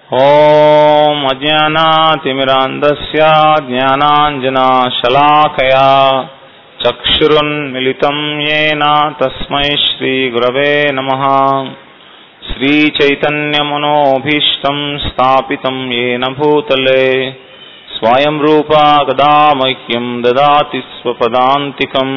ఓం అజ్ఞానాతిమిరాంధస్య జ్ఞానాంజనశలాకయా చక్షురున్మిళితం యేన తస్మై శ్రీగురవే నమః. శ్రీచైతన్యమనోభీష్టం స్థాపితం యేన భూతలే స్వయం రూపా గదా మహ్యం దదాతి స్వపదాంతికం.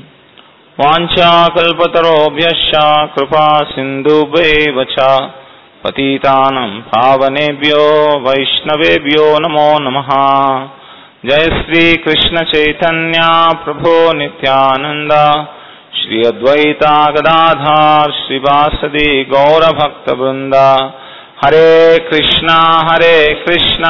వాంఛాకల్పతరోభ్యశ్చ కృపా సింధుభ్యైవ చ పతితానం పావనేభ్యో వైష్ణవేభ్యో నమో నమః. జయ శ్రీ కృష్ణ చైతన్య ప్రభో నిత్యానంద శ్రీ అద్వైత గదాధర్ శ్రీవాసది గౌరభక్త బృంద. హరే కృష్ణ కృష్ణ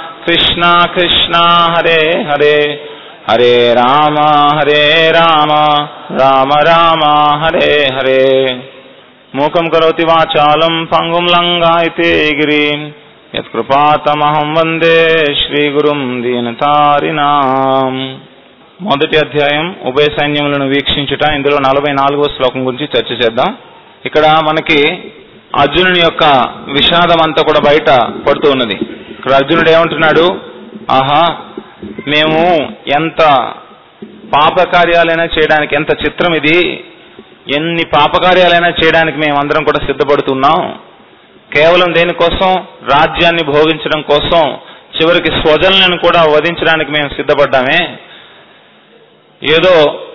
కృష్ణ హరే హరే, హరే రామ రామ రామ హరే హరే. మూకం కరోతి వాచాలం పంగుం లంఘయతే గిరిం యత్కృపాతమహం వందే శ్రీగురుం దీనతారిణాం. మొదటి అధ్యాయం ఉభయ సైన్యములను వీక్షించుట. ఇందులో 44వ శ్లోకం గురించి చర్చ చేద్దాం. ఇక్కడ మనకి అర్జునుని యొక్క విషాదం అంతా కూడా బయట పడుతూ ఉన్నది. ఇక్కడ అర్జునుడు ఏమంటున్నాడు, ఆహా మేము ఎంత పాపకార్యాలైనా చేయడానికి, ఎంత చిత్రం ఇది, ఎన్ని పాపకార్యాలైనా చేయడానికి మేమందరం కూడా సిద్ధపడుతున్నాం. కేవలం దేనికోసం? రాజ్యాన్ని భోగించడం కోసం, చివరికి స్వజనులను కూడా వధించడానికి మేము సిద్ధపడ్డామే. ఏదో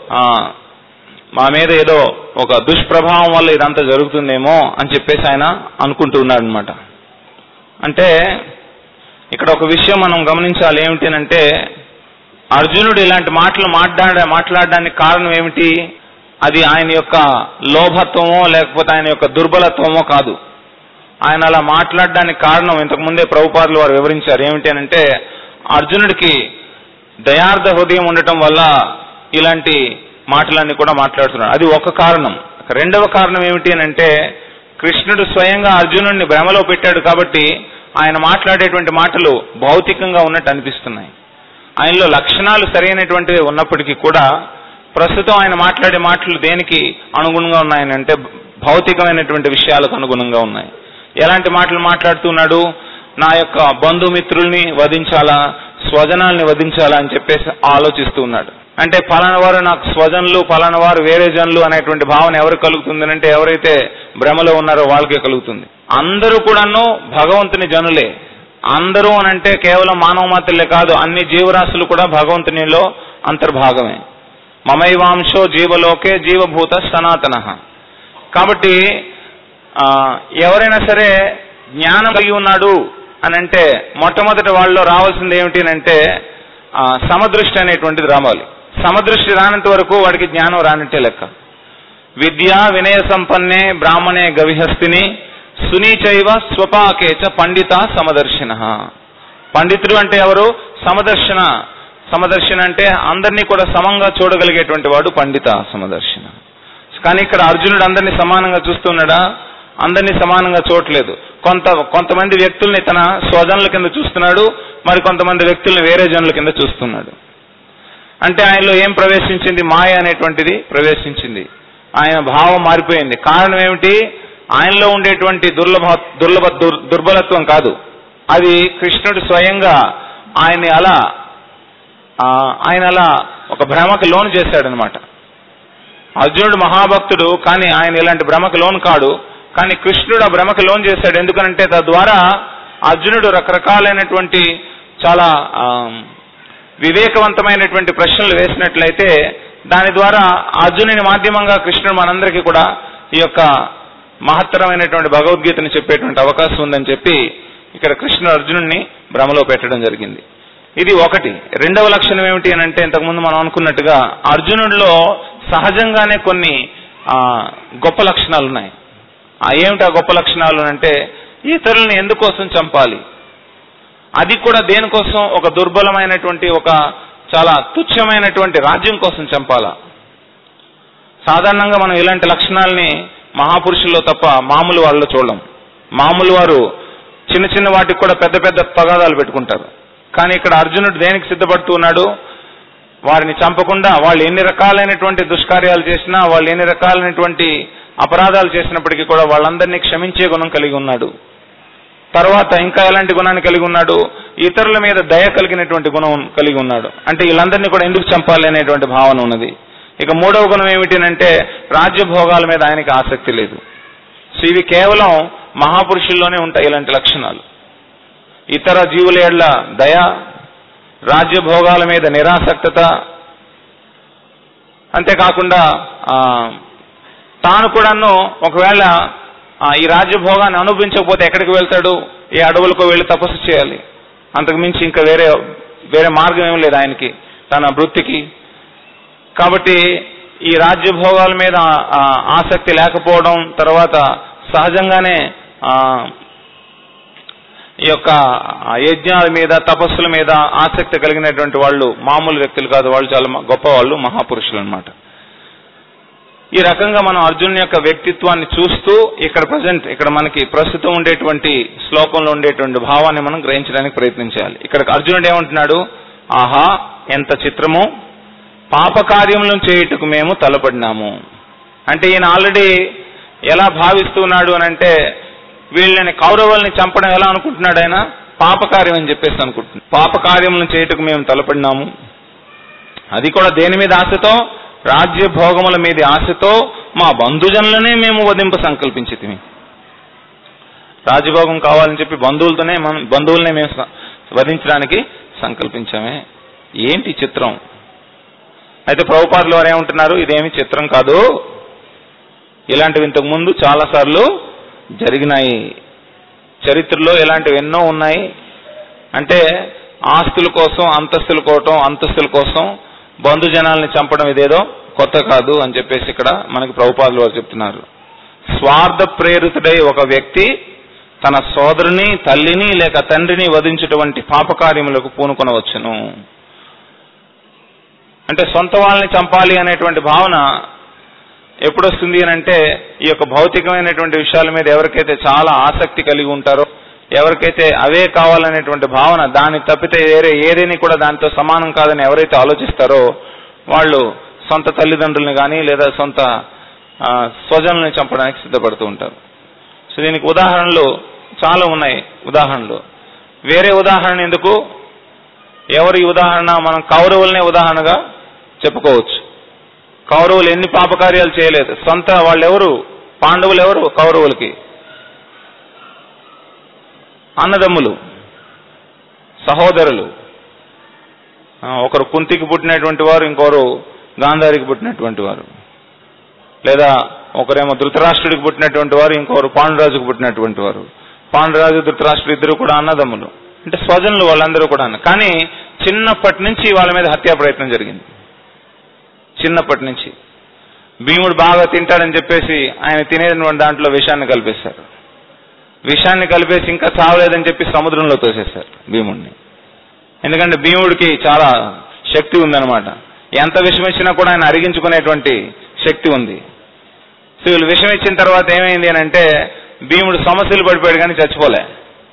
మా మీద ఏదో ఒక దుష్ప్రభావం వల్ల ఇదంతా జరుగుతుందేమో అని చెప్పేసి ఆయన అనుకుంటూ ఉన్నాడు అనమాట. అంటే ఇక్కడ ఒక విషయం మనం గమనించాలి. ఏమిటంటే అర్జునుడు ఇలాంటి మాటలు మాట్లాడడానికి కారణం ఏమిటి? అది ఆయన యొక్క లోభత్వమో లేకపోతే ఆయన యొక్క దుర్బలత్వమో కాదు. ఆయన అలా మాట్లాడడానికి కారణం ఇంతకుముందే ప్రభుపాదులు వారు వివరించారు. ఏమిటంటే అర్జునుడికి దయార్థ హృదయం ఉండటం వల్ల ఇలాంటి మాటలన్నీ కూడా మాట్లాడుతున్నాడు. అది ఒక కారణం. రెండవ కారణం ఏమిటి అంటే కృష్ణుడు స్వయంగా అర్జునుడిని భ్రమలో పెట్టాడు కాబట్టి ఆయన మాట్లాడేటువంటి మాటలు భౌతికంగా ఉన్నట్టు అనిపిస్తున్నాయి. ఆయనలో లక్షణాలు సరైనటువంటివి ఉన్నప్పటికీ కూడా ప్రస్తుతం ఆయన మాట్లాడే మాటలు దేనికి అనుగుణంగా ఉన్నాయనంటే భౌతికమైనటువంటి విషయాలకు అనుగుణంగా ఉన్నాయి. ఎలాంటి మాటలు మాట్లాడుతున్నాడు? నా యొక్క బంధుమిత్రుల్ని వధించాలా, స్వజనాల్ని వధించాలా అని చెప్పేసి ఆలోచిస్తూ ఉన్నాడు. అంటే పలానా వారు నాకు స్వజనులు, పలానా వారు వేరే జనులు అనేటువంటి భావన ఎవరికి కలుగుతుంది అంటే ఎవరైతే భ్రమలో ఉన్నారో వాళ్ళకే కలుగుతుంది. అందరూ కూడాను భగవంతుని జనులే. అందరూ అనంటే కేవలం మానవ మాత్రలే కాదు, అన్ని జీవరాశులు కూడా భగవంతునిలో అంతర్భాగమే. మమైవాంశో జీవలోకే జీవభూత సనాతన. కాబట్టి ఎవరైనా సరే జ్ఞానం కలిగి ఉన్నాడు అని అంటే మొట్టమొదటి వాళ్ళలో రావాల్సింది ఏమిటి అంటే సమదృష్టి అనేటువంటిది రావాలి. సమదృష్టి రానంత వరకు వాడికి జ్ఞానం రానంటే లెక్క. విద్యా వినయ సంపన్నే బ్రాహ్మణే గవిహస్తిని సునీచైవ స్వపాకేచ పండిత సమదర్శిన. పండితుడు అంటే ఎవరు? సమదర్శన అంటే అందరినీ కూడా సమంగా చూడగలిగేటువంటి వాడు పండిత సమదర్శన. కానీ ఇక్కడ అర్జునుడు అందరినీ సమానంగా చూస్తున్నాడా? అందరినీ సమానంగా చూడట్లేదు. కొంతమంది వ్యక్తుల్ని తన స్వజనుల కింద చూస్తున్నాడు, మరి కొంతమంది వ్యక్తుల్ని వేరే జనుల కింద చూస్తున్నాడు. అంటే ఆయనలో ఏం ప్రవేశించింది? మాయ అనేటువంటిది ప్రవేశించింది. ఆయన భావం మారిపోయింది. కారణం ఏమిటి? ఆయనలో ఉండేటువంటి దుర్బలత్వం కాదు, అది కృష్ణుడు స్వయంగా ఆయన అలా ఒక భ్రమకు లోను చేశాడనమాట. అర్జునుడు మహాభక్తుడు, కానీ ఆయన ఇలాంటి భ్రమకు లోను కాడు. కానీ కృష్ణుడు ఆ భ్రమకు లోను చేశాడు. ఎందుకనంటే తద్వారా అర్జునుడు రకరకాలైనటువంటి చాలా వివేకవంతమైనటువంటి ప్రశ్నలు వేసినట్లయితే దాని ద్వారా అర్జునుని మాధ్యమంగా కృష్ణుడు మనందరికీ కూడా ఈ యొక్క మహత్తరమైనటువంటి భగవద్గీతని చెప్పేటువంటి అవకాశం ఉందని చెప్పి ఇక్కడ కృష్ణుడు అర్జునుడిని భ్రమలో పెట్టడం జరిగింది. ఇది ఒకటి. రెండవ లక్షణం ఏమిటి అని అంటే ఇంతకుముందు మనం అనుకున్నట్టుగా అర్జునుడిలో సహజంగానే కొన్ని గొప్ప లక్షణాలు ఉన్నాయి. ఏమిటి ఆ గొప్ప లక్షణాలు అంటే ఇతరుల్ని ఎందుకోసం చంపాలి, అది కూడా దేనికోసం? ఒక దుర్బలమైనటువంటి ఒక చాలా తుచ్చమైనటువంటి రాజ్యం కోసం చంపాలా. సాధారణంగా మనం ఇలాంటి లక్షణాలని మహాపురుషుల్లో తప్ప మామూలు వాళ్ళలో చూడడం. మామూలు వారు చిన్న చిన్న వాటికి కూడా పెద్ద పెద్ద తగాదాలు పెట్టుకుంటారు. కానీ ఇక్కడ అర్జునుడు దేనికి సిద్ధపడుతూ ఉన్నాడు? వారిని చంపకుండా వాళ్ళు ఎన్ని రకాలైనటువంటి దుష్కార్యాలు చేసినా, వాళ్ళు ఎన్ని రకాలైనటువంటి అపరాధాలు చేసినప్పటికీ కూడా వాళ్ళందరినీ క్షమించే గుణం కలిగి ఉన్నాడు. తర్వాత ఇంకా ఎలాంటి గుణాన్ని కలిగి ఉన్నాడు? ఇతరుల మీద దయ కలిగినటువంటి గుణం కలిగి ఉన్నాడు. అంటే వీళ్ళందరినీ కూడా ఎందుకు చంపాలి అనేటువంటి భావన ఉన్నది. ఇక మూడవ గుణం ఏమిటంటే రాజ్యభోగాల మీద ఆయనకి ఆసక్తి లేదు. సో ఇవి కేవలం మహాపురుషుల్లోనే ఉంటాయి ఇలాంటి లక్షణాలు. ఇతర జీవుల యెడల దయ, రాజ్యభోగాల మీద నిరాసక్తత, అంతేకాకుండా తాను కూడాను ఒకవేళ ఈ రాజ్యభోగాన్ని అనుభవించకపోతే ఎక్కడికి వెళ్తాడు? ఈ అడవులకు వెళ్ళి తపస్సు చేయాలి. అంతకు మించి ఇంకా వేరే మార్గం ఏం లేదు ఆయనకి తన వృత్తికి. కాబట్టి ఈ రాజ్యభోగాల మీద ఆసక్తి లేకపోవడం, తర్వాత సహజంగానే ఈ యొక్క యజ్ఞాల మీద, తపస్సుల మీద ఆసక్తి కలిగినటువంటి వాళ్ళు మామూలు వ్యక్తులు కాదు, వాళ్ళు చాలా గొప్పవాళ్ళు, మహాపురుషులు అన్నమాట. ఈ రకంగా మనం అర్జునుని యొక్క వ్యక్తిత్వాన్ని చూస్తూ ఇక్కడ మనకి ప్రస్తుతం ఉండేటువంటి శ్లోకంలో ఉండేటువంటి భావాన్ని మనం గ్రహించడానికి ప్రయత్నించాలి. ఇక్కడ అర్జునుడు ఏమంటున్నాడు? ఆహా, ఎంత చిత్రము, పాపకార్యములను చేయుటకు మేము తలపడినాము. అంటే ఈయన ఆల్రెడీ ఎలా భావిస్తున్నాడు అని అంటే, వీళ్ళని కౌరవుల్ని చంపడం ఎలా అనుకుంటున్నాడు? ఆయన పాపకార్యం అని చెప్పేసి అనుకుంటున్నాడు. పాపకార్యములను చేయుటకు మేము తలపడినాము, అది కూడా దేని మీద ఆశతో? రాజ్య భోగముల మీద ఆశతో మా బంధుజనులనే మేము వధింప సంకల్పించితిమి. రాజ్యభోగం కావాలని చెప్పి బంధువులనే మేము వధించడానికి సంకల్పించామే. ఏంటి చిత్రం? అయితే ప్రభుపాదులు వారు ఏమంటున్నారు? ఇదేమి చిత్రం కాదు, ఇలాంటివి ఇంతకు ముందు చాలాసార్లు జరిగినాయి, చరిత్రలో ఇలాంటివి ఎన్నో ఉన్నాయి. అంటే ఆస్తుల కోసం, అంతస్తుల కోసం బంధుజనాల్ని చంపడం ఇదేదో కొత్త కాదు అని చెప్పేసి ఇక్కడ మనకి ప్రభుపాదులు వారు చెప్తున్నారు. స్వార్థ ప్రేరితుడై ఒక వ్యక్తి తన సోదరుని, తల్లిని లేక తండ్రిని వధించేటువంటి పాపకార్యములకు పూనుకొనవచ్చును. అంటే సొంత వాళ్ళని చంపాలి అనేటువంటి భావన ఎప్పుడొస్తుంది అని అంటే, ఈ యొక్క భౌతికమైనటువంటి విషయాల మీద ఎవరికైతే చాలా ఆసక్తి కలిగి ఉంటారో, ఎవరికైతే అవే కావాలనేటువంటి భావన, దాన్ని తప్పితే ఏదేని కూడా దానితో సమానం కాదని ఎవరైతే ఆలోచిస్తారో వాళ్ళు సొంత తల్లిదండ్రుల్ని కానీ లేదా సొంత స్వజనుల్ని చంపడానికి సిద్ధపడుతూ ఉంటారు. సో దీనికి ఉదాహరణలు చాలా ఉన్నాయి. వేరే ఉదాహరణ ఎందుకు? ఎవరి ఉదాహరణ? మనం కౌరవులనే ఉదాహరణగా చెప్పుకోవచ్చు. కౌరవులు ఎన్ని పాపకార్యాలు చేయలేదు. సొంత వాళ్ళు ఎవరు? పాండవులు ఎవరు? కౌరవులకి అన్నదమ్ములు, సహోదరులు. ఒకరు కుంతికి పుట్టినటువంటి వారు, ఇంకొకరు గాంధారికి పుట్టినటువంటి వారు, లేదా ఒకరేమో ధృతరాష్ట్రుడికి పుట్టినటువంటి వారు, ఇంకొకరు పాండురాజుకు పుట్టినటువంటి వారు. పాండురాజు, ధృతరాష్ట్రుడు ఇద్దరు కూడా అన్నదమ్ములు, అంటే స్వజనులు వాళ్ళందరూ కూడా. కానీ చిన్నప్పటి నుంచి వాళ్ళ మీద హత్యా ప్రయత్నం జరిగింది. చిన్నప్పటి నుంచి భీముడు బాగా తింటాడని చెప్పేసి ఆయన తినేటువంటి దాంట్లో విషాన్ని కలిపేశారు. విషాన్ని కలిపేసి ఇంకా చావలేదని చెప్పి సముద్రంలో తోసేశారు భీముడిని. ఎందుకంటే భీముడికి చాలా శక్తి ఉందన్నమాట. ఎంత విషం ఇచ్చినా కూడా ఆయన అరిగించుకునేటువంటి శక్తి ఉంది. సో వీళ్ళు విషం ఇచ్చిన తర్వాత ఏమైంది అని అంటే, భీముడు సమస్యలు పడిపోయాడు కానీ చచ్చిపోలే.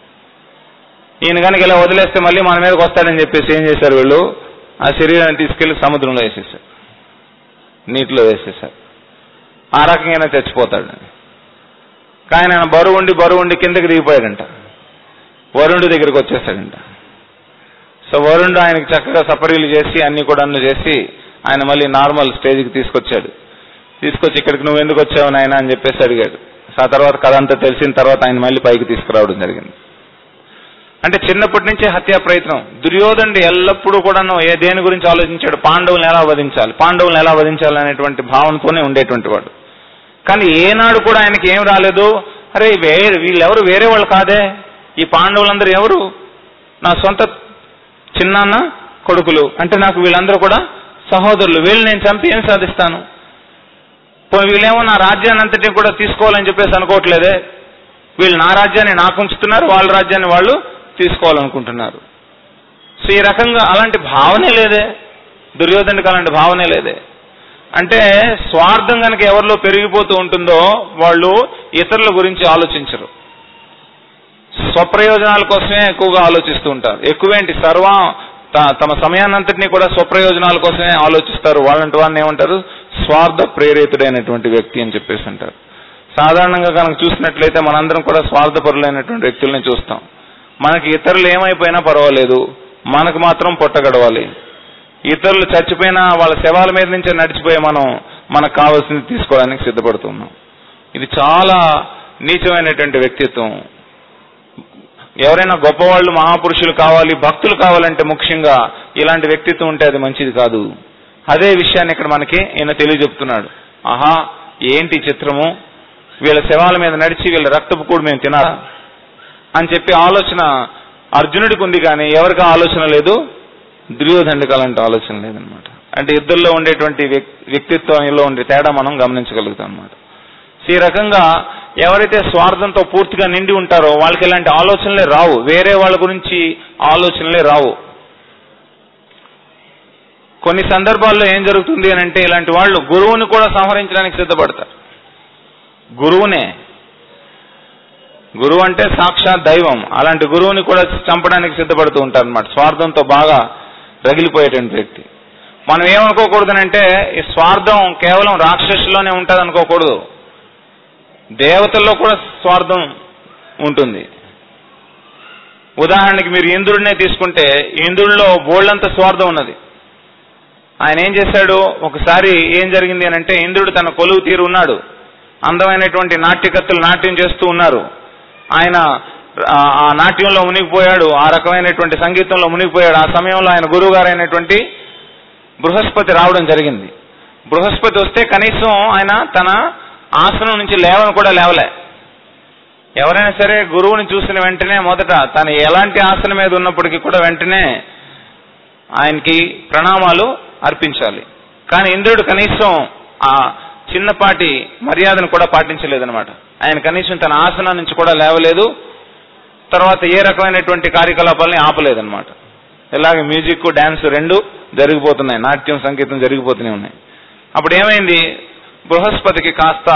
ఈయన కనుక ఇలా వదిలేస్తే మళ్ళీ మన మీదకి వస్తాడని చెప్పేసి ఏం చేశారు వీళ్ళు? ఆ శరీరాన్ని తీసుకెళ్లి సముద్రంలో వేసేసారు, నీటిలో వేసేసారు. ఆ రకంగా చచ్చిపోతాడు. కానీ ఆయన బరువుండి కిందకి దిగిపోయాడంట. వరుణుడి దగ్గరికి వచ్చేసాడంట. సో వరుణుడు ఆయనకి చక్కగా సపరీలు చేసి అన్ని కూడా చేసి ఆయన మళ్ళీ నార్మల్ స్టేజ్కి తీసుకొచ్చి ఇక్కడికి నువ్వు ఎందుకు వచ్చావు నాయన అని చెప్పేసి అడిగాడు. ఆ తర్వాత కథ అంతా తెలిసిన తర్వాత ఆయన మళ్ళీ పైకి తీసుకురావడం జరిగింది. అంటే చిన్నప్పటి నుంచి హత్యా ప్రయత్నం. దుర్యోధనుడు ఎల్లప్పుడూ కూడాను దేని గురించి ఆలోచించాడు? పాండవులను ఎలా వధించాలి అనేటువంటి భావనతోనే ఉండేటువంటి వాడు. కానీ ఏనాడు కూడా ఆయనకి ఏం రాలేదు, అరే వీళ్ళెవరు వేరే వాళ్ళు కాదే, ఈ పాండవులందరూ ఎవరు? నా సొంత చిన్నాన్న కొడుకులు, అంటే నాకు వీళ్ళందరూ కూడా సహోదరులు, వీళ్ళు నేను చంపి ఏం సాధిస్తాను? వీళ్ళేమో నా రాజ్యాన్ని అంతటి కూడా తీసుకోవాలని చెప్పేసి అనుకోవట్లేదే, వీళ్ళు నా రాజ్యాన్ని నాకు ఉంచుతున్నారు, వాళ్ళ రాజ్యాన్ని వాళ్ళు తీసుకోవాలనుకుంటున్నారు. సో ఈ రకంగా అలాంటి భావనే లేదే దుర్యోధనుడికి, అలాంటి భావనే లేదే. అంటే స్వార్థం కనుక ఎవరిలో పెరిగిపోతూ ఉంటుందో వాళ్ళు ఇతరుల గురించి ఆలోచించరు, స్వప్రయోజనాల కోసమే ఎక్కువగా ఆలోచిస్తూ ఉంటారు. ఎక్కువేంటి తమ సమయాన్నంతటినీ కూడా స్వప్రయోజనాల కోసమే ఆలోచిస్తారు. వాళ్ళంటి వారిని ఏమంటారు? స్వార్థ ప్రేరితుడైనటువంటి వ్యక్తి అని చెప్పేసి అంటారు. సాధారణంగా కనుక చూసినట్లయితే మనందరం కూడా స్వార్థపరులైనటువంటి వ్యక్తుల్ని చూస్తాం. మనకి ఇతరులు ఏమైపోయినా పర్వాలేదు, మనకు మాత్రం పొట్టగడవాలి. ఇతరులు చచ్చిపోయినా వాళ్ళ శవాల మీద నుంచే నడిచిపోయి మనం మనకు కావాల్సింది తీసుకోవడానికి సిద్ధపడుతున్నాం. ఇది చాలా నీచమైనటువంటి వ్యక్తిత్వం. ఎవరైనా గొప్పవాళ్ళు, మహాపురుషులు కావాలి, భక్తులు కావాలంటే ముఖ్యంగా ఇలాంటి వ్యక్తిత్వం ఉంటే అది మంచిది కాదు. అదే విషయాన్ని ఇక్కడ మనకి ఈయన తెలియజెప్తున్నాడు. ఆహా, ఏంటి చిత్రము, వీళ్ళ శవాల మీద నడిచి వీళ్ళ రక్తపు కూడు మేము తినాలా అని చెప్పి ఆలోచన అర్జునుడికి ఉంది, కానీ ఎవరికి ఆలోచన లేదు, దుర్యోధనుడికి అలాంటి ఆలోచన లేదనమాట. అంటే ఇద్దరిలో ఉండేటువంటి వ్యక్తిత్వంలో ఉండే తేడా మనం గమనించగలుగుతాం అనమాట. ఈ రకంగా ఎవరైతే స్వార్థంతో పూర్తిగా నిండి ఉంటారో వాళ్ళకి ఇలాంటి ఆలోచనలే రావు, వేరే వాళ్ళ గురించి ఆలోచనలే రావు. కొన్ని సందర్భాల్లో ఏం జరుగుతుంది అని అంటే ఇలాంటి వాళ్ళు గురువుని కూడా సంహరించడానికి సిద్ధపడతారు. గురువు అంటే సాక్షాత్ దైవం, అలాంటి గురువుని కూడా చంపడానికి సిద్ధపడుతూ ఉంటారు అనమాట, స్వార్థంతో బాగా రగిలిపోయేటువంటి వ్యక్తి. మనం ఏమనుకోకూడదనంటే ఈ స్వార్థం కేవలం రాక్షసుల్లోనే ఉంటుంది అనుకోకూడదు, దేవతల్లో కూడా స్వార్థం ఉంటుంది. ఉదాహరణకి మీరు ఇంద్రుడినే తీసుకుంటే ఇంద్రుడిలో బోళ్ళంత స్వార్థం ఉన్నది. ఆయన ఏం చేశాడు, ఒకసారి ఏం జరిగింది అని అంటే ఇంద్రుడు తన కొలువు తీరు ఉన్నాడు, అందమైనటువంటి నాట్యకత్తులు నాట్యం చేస్తూ ఉన్నారు. ఆయన ఆ నాట్యంలో మునిగిపోయాడు, ఆ రకమైనటువంటి సంగీతంలో మునిగిపోయాడు. ఆ సమయంలో ఆయన గురువు గారు అయినటువంటి బృహస్పతి రావడం జరిగింది. బృహస్పతి వస్తే కనీసం ఆయన తన ఆసనం నుంచి లేవని కూడా లేవలే. ఎవరైనా సరే గురువుని చూసిన వెంటనే మొదట తను ఎలాంటి ఆసనం మీద ఉన్నప్పటికీ కూడా వెంటనే ఆయనకి ప్రణామాలు అర్పించాలి. కానీ ఇంద్రుడు కనీసం ఆ చిన్నపాటి మర్యాదను కూడా పాటించలేదనమాట. ఆయన కనీసం తన ఆసనం నుంచి కూడా లేవలేదు, తర్వాత ఏ రకమైనటువంటి కార్యకలాపాలని ఆపలేదనమాట. ఇలాగే మ్యూజిక్, డ్యాన్స్ రెండు జరిగిపోతున్నాయి, నాట్యం, సంగీతం జరిగిపోతూనే ఉన్నాయి. అప్పుడు ఏమైంది, బృహస్పతికి కాస్త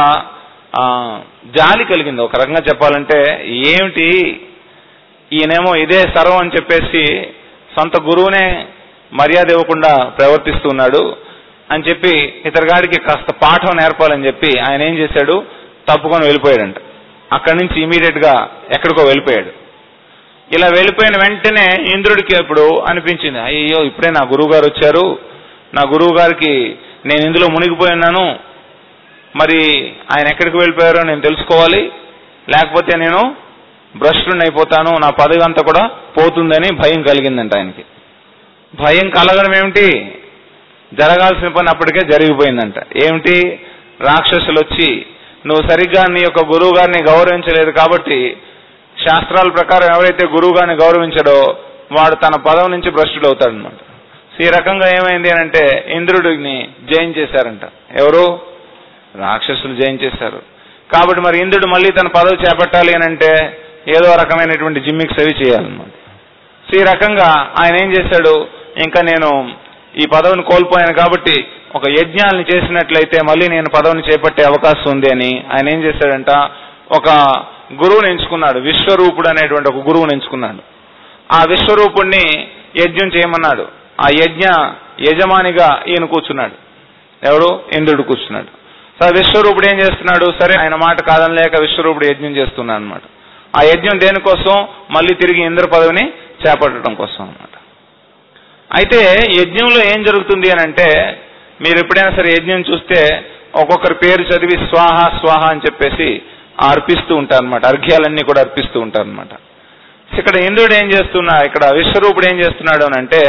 జాలి కలిగింది. ఒక రకంగా చెప్పాలంటే ఏమిటి ఈయనేమో ఇదే సర్వం అని చెప్పేసి సొంత గురువునే మర్యాద ఇవ్వకుండా ప్రవర్తిస్తున్నాడు అని చెప్పి ఇతరగాడికి కాస్త పాఠం నేర్పాలని చెప్పి ఆయన ఏం చేశాడు, తప్పుకొని వెళ్ళిపోయాడంట. అక్కడి నుంచి ఇమీడియట్ గా ఎక్కడికో వెళ్ళిపోయాడు. ఇలా వెళ్ళిపోయిన వెంటనే ఇంద్రుడికి ఇప్పుడు అనిపించింది, అయ్యో ఇప్పుడే నా గురువు గారు వచ్చారు, నా గురువు గారికి నేను ఇందులో మునిగిపోయి ఉన్నాను, మరి ఆయన ఎక్కడికి వెళ్ళిపోయారో నేను తెలుసుకోవాలి, లేకపోతే నేను భ్రష్టుని అయిపోతాను, నా పదవి అంతా కూడా పోతుందని భయం కలిగిందంట ఆయనకి. భయం కలగడం ఏమిటి, జరగాల్సిన పని అప్పటికే జరిగిపోయిందంట. ఏమిటి, రాక్షసులు వచ్చి నువ్వు సరిగ్గా నీ యొక్క గురువు గారిని గౌరవించలేదు కాబట్టి శాస్త్రాల ప్రకారం ఎవరైతే గురువు గారిని గౌరవించాడో వాడు తన పదవి నుంచి భ్రష్టుడు అవుతాడనమాట. ఈ రకంగా ఏమైంది అని అంటే ఇంద్రుడిని జయించేశారంట. ఎవరు, రాక్షసులు జయించేశారు. కాబట్టి మరి ఇంద్రుడు మళ్ళీ తన పదవి చేపట్టాలి అని అంటే ఏదో రకమైనటువంటి జిమ్మిక్స్ అవి చేయాలన్నమాట. ఈ రకంగా ఆయన ఏం చేశాడు, ఇంకా నేను ఈ పదవిని కోల్పోయాను కాబట్టి ఒక యజ్ఞాన్ని చేసినట్లయితే మళ్ళీ నేను పదవిని చేపట్టే అవకాశం ఉంది అని ఆయన ఏం చేశాడంట, ఒక గురువుని ఎంచుకున్నాడు. విశ్వరూపుడు అనేటువంటి ఒక గురువుని ఎంచుకున్నాడు. ఆ విశ్వరూపుణ్ణి యజ్ఞం చేయమన్నాడు. ఆ యజ్ఞ యజమానిగా ఈయన కూర్చున్నాడు. ఎవరు, ఇంద్రుడు కూర్చున్నాడు. సరే విశ్వరూపుడు ఏం చేస్తున్నాడు, సరే ఆయన మాట కాదనలేక విశ్వరూపుడు యజ్ఞం చేస్తున్నాడు అనమాట. ఆ యజ్ఞం దేనికోసం, మళ్ళీ తిరిగి ఇంద్ర పదవిని చేపట్టడం కోసం అనమాట. అయితే యజ్ఞంలో ఏం జరుగుతుంది అని అంటే మీరు ఎప్పుడైనా సరే యజ్ఞం చూస్తే ఒక్కొక్కరి పేరు చదివి స్వాహ స్వాహ అని చెప్పేసి అర్పిస్తూ ఉంటారు అనమాట, అర్ఘ్యాలన్నీ కూడా అర్పిస్తూ ఉంటారు అనమాట. ఇక్కడ ఇంద్రుడు ఏం చేస్తున్నా, ఇక్కడ విశ్వరూపుడు ఏం చేస్తున్నాడు అని అంటే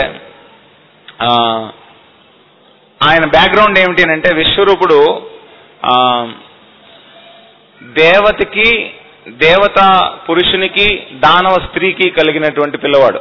ఆయన బ్యాక్గ్రౌండ్ ఏమిటి అంటే విశ్వరూపుడు దేవతకి, దేవతా పురుషునికి, దానవ స్త్రీకి కలిగినటువంటి పిల్లవాడు.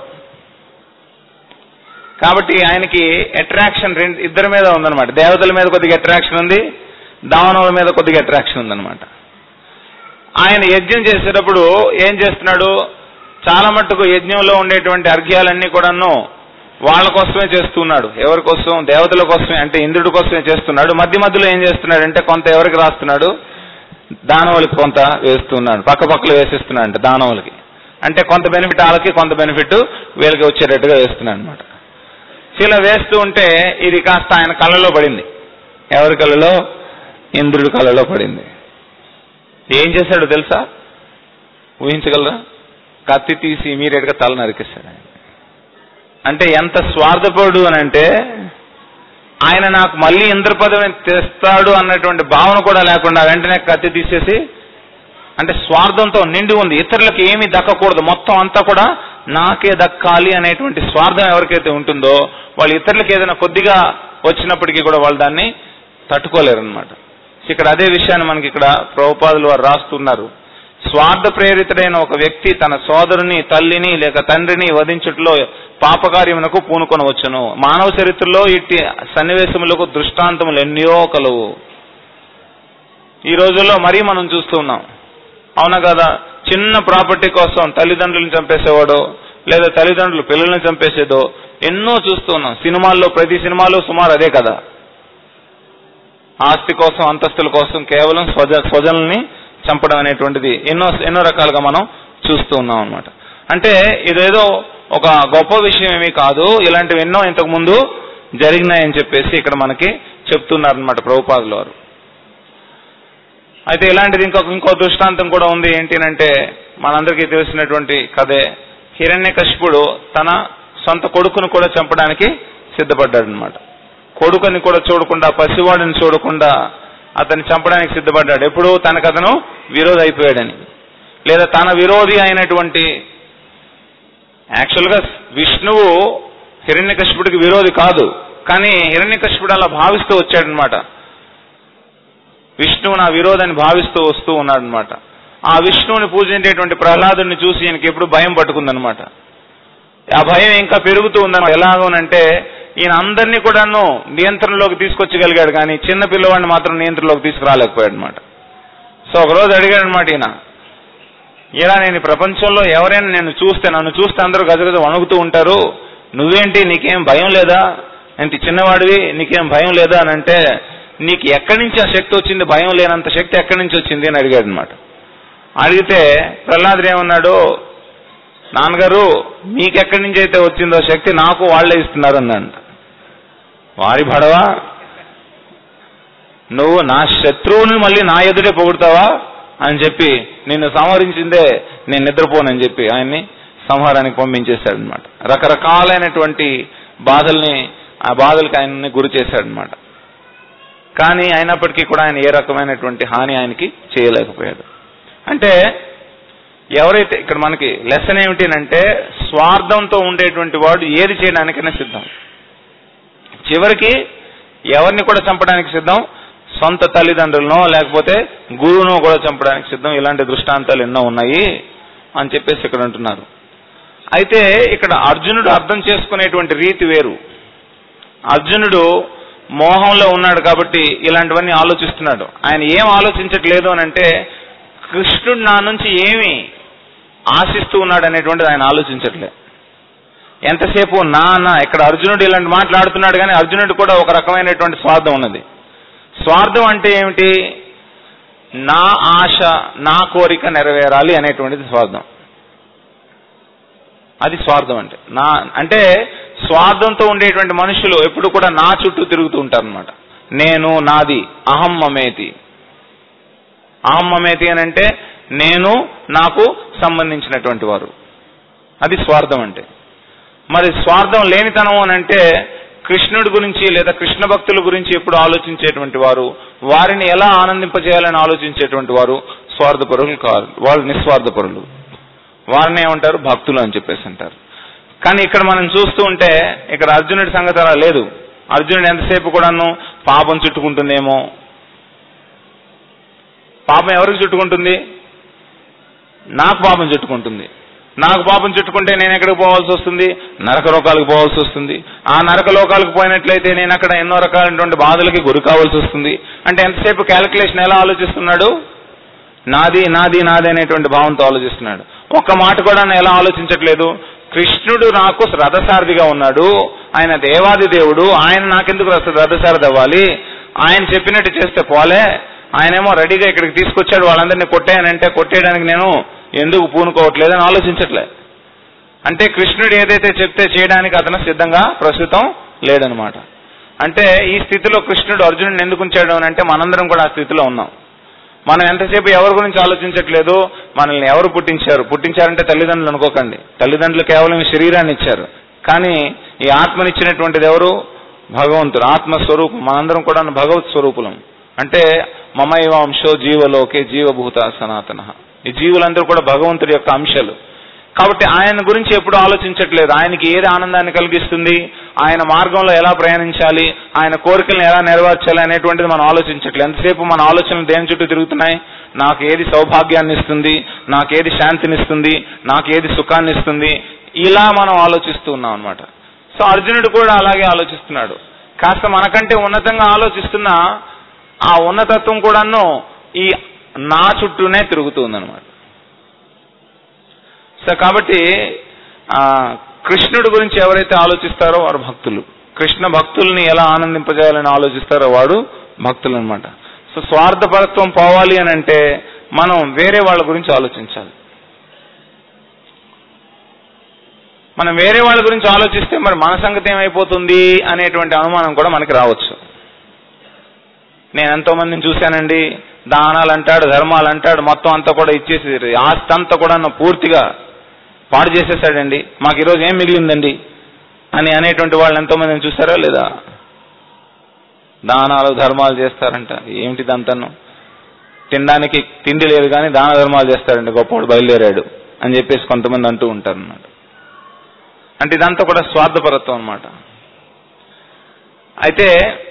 కాబట్టి ఆయనకి అట్రాక్షన్ ఇద్దరి మీద ఉందన్నమాట. దేవతల మీద కొద్దిగా అట్రాక్షన్ ఉంది, దానవుల మీద కొద్దిగా అట్రాక్షన్ ఉందన్నమాట. ఆయన యజ్ఞం చేసేటప్పుడు ఏం చేస్తున్నాడు, చాలా మట్టుకు యజ్ఞంలో ఉండేటువంటి అర్ఘ్యాలన్నీ కూడాను వాళ్ళ కోసమే చేస్తున్నాడు. ఎవరి కోసం, దేవతల కోసమే, అంటే ఇంద్రుడి కోసమే చేస్తున్నాడు. మధ్య మధ్యలో ఏం చేస్తున్నాడు అంటే కొంత ఎవరికి రాస్తున్నాడు, దానవులకి కొంత వేస్తున్నాడు, పక్క పక్కలు వేసేస్తున్నాడు అంటే దానవులకి. అంటే కొంత బెనిఫిట్ వాళ్ళకి, కొంత బెనిఫిట్ వీళ్ళకి వచ్చేటట్టుగా వేస్తున్నాడు అనమాట. ఇలా వేస్తూ ఉంటే ఇది కాస్త ఆయన కళ్ళలో పడింది. ఎవరి కళ్ళలో, ఇంద్రుడి కళ్ళలో పడింది. ఏం చేశాడో తెలుసా? ఊహించగలరా? కత్తి తీసి ఇమీడియట్గా తల నరికేశాడు ఆయన. అంటే ఎంత స్వార్థపరుడు అని అంటే, ఆయన నాకు మళ్ళీ ఇంద్ర పదవిని తెస్తాడు అన్నటువంటి భావన కూడా లేకుండా వెంటనే కత్తి తీసేసి, అంటే స్వార్థంతో నిండి ఉంది. ఇతరులకు ఏమీ దక్కకూడదు, మొత్తం అంతా కూడా నాకే దక్కాలి అనేటువంటి స్వార్థం ఎవరికైతే ఉంటుందో వాళ్ళు ఇతరులకు ఏదైనా కొద్దిగా వచ్చినప్పటికీ కూడా వాళ్ళు దాన్ని తట్టుకోలేరు అనమాట. ఇక్కడ అదే విషయాన్ని మనకి ఇక్కడ ప్రభుపాదులు వారు రాస్తున్నారు. స్వార్థ ప్రేరితుడైన ఒక వ్యక్తి తన సోదరుని, తల్లిని లేక తండ్రిని వధించుటలో పాపకార్యమునకు పూనుకొనవచ్చును. మానవ చరిత్రలో ఇట్టి సన్నివేశములకు దృష్టాంతములు ఎన్నో కలవు. ఈ రోజుల్లో మరీ మనం చూస్తున్నాం, అవునా కదా? చిన్న ప్రాపర్టీ కోసం తల్లిదండ్రులను చంపేసేవాడో లేదా తల్లిదండ్రులు పిల్లల్ని చంపేసేదో ఎన్నో చూస్తున్నాం. సినిమాల్లో, ప్రతి సినిమాలో సుమారు అదే కదా. ఆస్తి కోసం, అంతస్తుల కోసం కేవలం స్వజనుల్ని చంపడం అనేటువంటిది ఎన్నో రకాలుగా మనం చూస్తూ ఉన్నాం అనమాట. అంటే ఇదేదో ఒక గొప్ప విషయం ఏమీ కాదు, ఇలాంటివి ఎన్నో ఇంతకు ముందు జరిగినాయని చెప్పేసి ఇక్కడ మనకి చెప్తున్నారనమాట ప్రభుపాదుల వారు. అయితే ఇలాంటిది ఇంకో దృష్టాంతం కూడా ఉంది. ఏంటంటే మనందరికీ తెలిసినటువంటి కథే. హిరణ్యకశిపుడు తన సొంత కొడుకును కూడా చంపడానికి సిద్ధపడ్డాడు అనమాట. కొడుకుని కూడా చూడకుండా, పసివాడిని చూడకుండా అతన్ని చంపడానికి సిద్ధపడ్డాడు. ఎప్పుడు తనకు అతను విరోధి అయిపోయాడని, లేదా తన విరోధి అయినటువంటి, యాక్చువల్గా విష్ణువు హిరణ్యకశిపుడికి విరోధి కాదు, కానీ హిరణ్యకశిపుడు అలా భావిస్తూ వచ్చాడనమాట. విష్ణువు నా విరోధాన్ని భావిస్తూ వస్తూ ఉన్నాడనమాట. ఆ విష్ణువుని పూజించేటువంటి ప్రహ్లాదుని చూసి ఈయనకి ఎప్పుడు భయం పట్టుకుందనమాట. ఆ భయం ఇంకా పెరుగుతూ ఉందన్నమాట. ఎలాగోనంటే ఈయన అందరినీ కూడాను నియంత్రణలోకి తీసుకొచ్చగలిగాడు, కానీ చిన్న పిల్లవాడిని మాత్రం నియంత్రణలోకి తీసుకురాలేకపోయాడు అనమాట. సో ఒకరోజు అడిగాడు అనమాట ఈయన, ఇలా నేను ప్రపంచంలో ఎవరైనా నన్ను చూస్తే అందరూ గజగజ వణుకుతూ ఉంటారు, నువ్వేంటి, నీకేం భయం లేదా, ఎంత చిన్నవాడివి, నీకేం భయం లేదా అని అంటే, నీకు ఎక్కడి నుంచి ఆ శక్తి వచ్చింది, భయం లేనంత శక్తి ఎక్కడి నుంచి వచ్చింది అని అడిగాడు అనమాట. అడిగితే ప్రహ్లాదుడు ఏమన్నాడు, నాన్నగారు మీకెక్కడి నుంచి అయితే వచ్చిందో శక్తి నాకు వాళ్లే ఇస్తున్నారు అన్నాడు. వారి భడవా, నువ్వు నా శత్రువుని మళ్ళీ నా ఎదుటే పొగుడతావా అని చెప్పి నిన్ను సంహరించిందే నేను నిద్రపోనని చెప్పి ఆయన్ని సంహారానికి పంపించేశాడు అనమాట. రకరకాలైనటువంటి బాధల్ని, ఆ బాధలకు ఆయన్ని గురి చేశాడనమాట. కానీ అయినప్పటికీ కూడా ఆయన ఏ రకమైనటువంటి హాని ఆయనకి చేయలేకపోయాడు. అంటే ఎవరైతే ఇక్కడ మనకి లెసన్ ఏమిటి అంటే, స్వార్థంతో ఉండేటువంటి వాడు ఏది చేయడానికైనా సిద్ధం. చివరికి ఎవరిని కూడా చంపడానికి సిద్ధం, సొంత తల్లిదండ్రులను లేకపోతే గురువును కూడా చంపడానికి సిద్ధం. ఇలాంటి దృష్టాంతాలు ఎన్నో ఉన్నాయి అని చెప్పేసి ఇక్కడ అంటున్నారు. అయితే ఇక్కడ అర్జునుడు అర్థం చేసుకునేటువంటి రీతి వేరు. అర్జునుడు మోహంలో ఉన్నాడు కాబట్టి ఇలాంటివన్నీ ఆలోచిస్తున్నాడు. ఆయన ఏం ఆలోచించట్లేదు అని అంటే, కృష్ణుడు నా నుంచి ఏమి ఆశిస్తూ ఉన్నాడు అనేటువంటిది ఆయన ఆలోచించట్లేదు. ఎంతసేపు నా ఇక్కడ అర్జునుడు ఇలాంటి మాట్లాడుతున్నాడు, కానీ అర్జునుడు కూడా ఒక రకమైనటువంటి స్వార్థం ఉన్నది. స్వార్థం అంటే ఏమిటి? నా ఆశ, నా కోరిక నెరవేరాలి అనేటువంటిది స్వార్థం. అది స్వార్థం అంటే. అంటే స్వార్థంతో ఉండేటువంటి మనుషులు ఎప్పుడు కూడా నా చుట్టూ తిరుగుతూ ఉంటారు అనమాట. నేను, నాది, అహం మమేతి. అహం మమేతి అని అంటే నేను, నాకు సంబంధించినటువంటి వారు, అది స్వార్థం అంటే. మరి స్వార్థం లేనితనం అని అంటే కృష్ణుడి గురించి లేదా కృష్ణ భక్తుల గురించి ఎప్పుడు ఆలోచించేటువంటి వారు, వారిని ఎలా ఆనందింపజేయాలని ఆలోచించేటువంటి వారు స్వార్థపరులు కాదు, వాళ్ళు నిస్వార్థపరులు. వారిని ఏమంటారు? భక్తులు అని చెప్పేసి అంటారు. కానీ ఇక్కడ మనం చూస్తూ ఉంటే ఇక్కడ అర్జునుడి సంగతి అలా లేదు. అర్జునుడు ఎంతసేపు కూడాను పాపం చుట్టుకుంటుందేమో. పాపం ఎవరికి చుట్టుకుంటుంది? నాకు పాపం చుట్టుకుంటుంది. నాకు పాపం చుట్టుకుంటే నేను ఎక్కడికి పోవాల్సి వస్తుంది? నరకలోకాలకు పోవాల్సి వస్తుంది. ఆ నరకలోకాలకు పోయినట్లయితే నేను అక్కడ ఎన్నో రకాలైనటువంటి బాధలకి గురి కావాల్సి వస్తుంది. అంటే ఎంతసేపు క్యాలిక్యులేషన్ ఎలా ఆలోచిస్తున్నాడు? నాది నాది నాది అనేటువంటి భావంతో ఆలోచిస్తున్నాడు. ఒక్క మాట కూడా ఎలా ఆలోచించట్లేదు, కృష్ణుడు నాకు రథసారథిగా ఉన్నాడు, ఆయన దేవాది దేవుడు, ఆయన నాకెందుకు రథసారథి అవ్వాలి, ఆయన చెప్పినట్టు చేస్తే పోలే, ఆయనేమో రెడీగా ఇక్కడికి తీసుకొచ్చాడు, వాళ్ళందరినీ కొట్టేయనంటే కొట్టేయడానికి నేను ఎందుకు పూనుకోవట్లేదని ఆలోచించట్లే. అంటే కృష్ణుడు ఏదైతే చెప్తే చేయడానికి అతను సిద్ధంగా ప్రస్తుతం లేడనమాట. అంటే ఈ స్థితిలో కృష్ణుడు అర్జునుడిని ఎందుకు ఉంచాడు అని అంటే మనందరం కూడా ఆ స్థితిలో ఉన్నాం. మనం ఎంతసేపు ఎవరి గురించి ఆలోచించట్లేదు, మనల్ని ఎవరు పుట్టించారంటే తల్లిదండ్రులు అనుకోకండి. తల్లిదండ్రులు కేవలం శరీరాన్ని ఇచ్చారు, కానీ ఈ ఆత్మనిచ్చినటువంటిది ఎవరు? భగవంతుడు. ఆత్మస్వరూపం. మనందరం కూడా భగవత్ స్వరూపులం. అంటే మమైవ అంశో జీవలోకే జీవభూత సనాతన. ఈ జీవులందరూ కూడా భగవంతుడి యొక్క అంశాలు. కాబట్టి ఆయన గురించి ఎప్పుడు ఆలోచించట్లేదు. ఆయనకి ఏది ఆనందాన్ని కలిగిస్తుంది, ఆయన మార్గంలో ఎలా ప్రయాణించాలి, ఆయన కోరికలను ఎలా నెరవేర్చాలి అనేటువంటిది మనం ఆలోచించట్లేదు. ఎంతసేపు మన ఆలోచనలు దేని చుట్టూ తిరుగుతున్నాయి? నాకు ఏది సౌభాగ్యాన్ని ఇస్తుంది, నాకేది శాంతిని ఇస్తుంది, నాకేది సుఖాన్ని ఇస్తుంది, ఇలా మనం ఆలోచిస్తూ ఉన్నాం అనమాట. సో అర్జునుడు కూడా అలాగే ఆలోచిస్తున్నాడు. కాస్త మనకంటే ఉన్నతంగా ఆలోచిస్తున్నా ఆ ఉన్నతత్వం కూడాను ఈ నా చుట్టూనే తిరుగుతుందన్నమాట. సో కాబట్టి కృష్ణుడి గురించి ఎవరైతే ఆలోచిస్తారో వారు భక్తులు. కృష్ణ భక్తుల్ని ఎలా ఆనందింపజేయాలని ఆలోచిస్తారో వాడు భక్తులు అనమాట. సో స్వార్థపరత్వం పోవాలి అని అంటే మనం వేరే వాళ్ళ గురించి ఆలోచించాలి. మనం వేరే వాళ్ళ గురించి ఆలోచిస్తే మరి మన సంగతి ఏమైపోతుంది అనేటువంటి అనుమానం కూడా మనకి రావచ్చు. నేను ఎంతో మందిని చూశానండి, దానాలు అంటాడు, ధర్మాలు అంటాడు, మొత్తం అంతా కూడా ఇచ్చేసి ఆస్తి అంతా కూడా పూర్తిగా పాడు చేసేసాడండి, మాకు ఈరోజు ఏం మిగిలిందండి అని అనేటువంటి వాళ్ళు ఎంతో మందిని చూసారా లేదా? దానాలు ధర్మాలు చేస్తారంట. ఏమిటిదంతను? తినడానికి తిండి లేదు కానీ దాన ధర్మాలు చేస్తారండి, గొప్పవాడు బయలుదేరాడు అని చెప్పేసి కొంతమంది అంటూ ఉంటారు అన్నమాట. అంటే ఇదంతా కూడా స్వార్థపరత్వం అన్నమాట. అయితే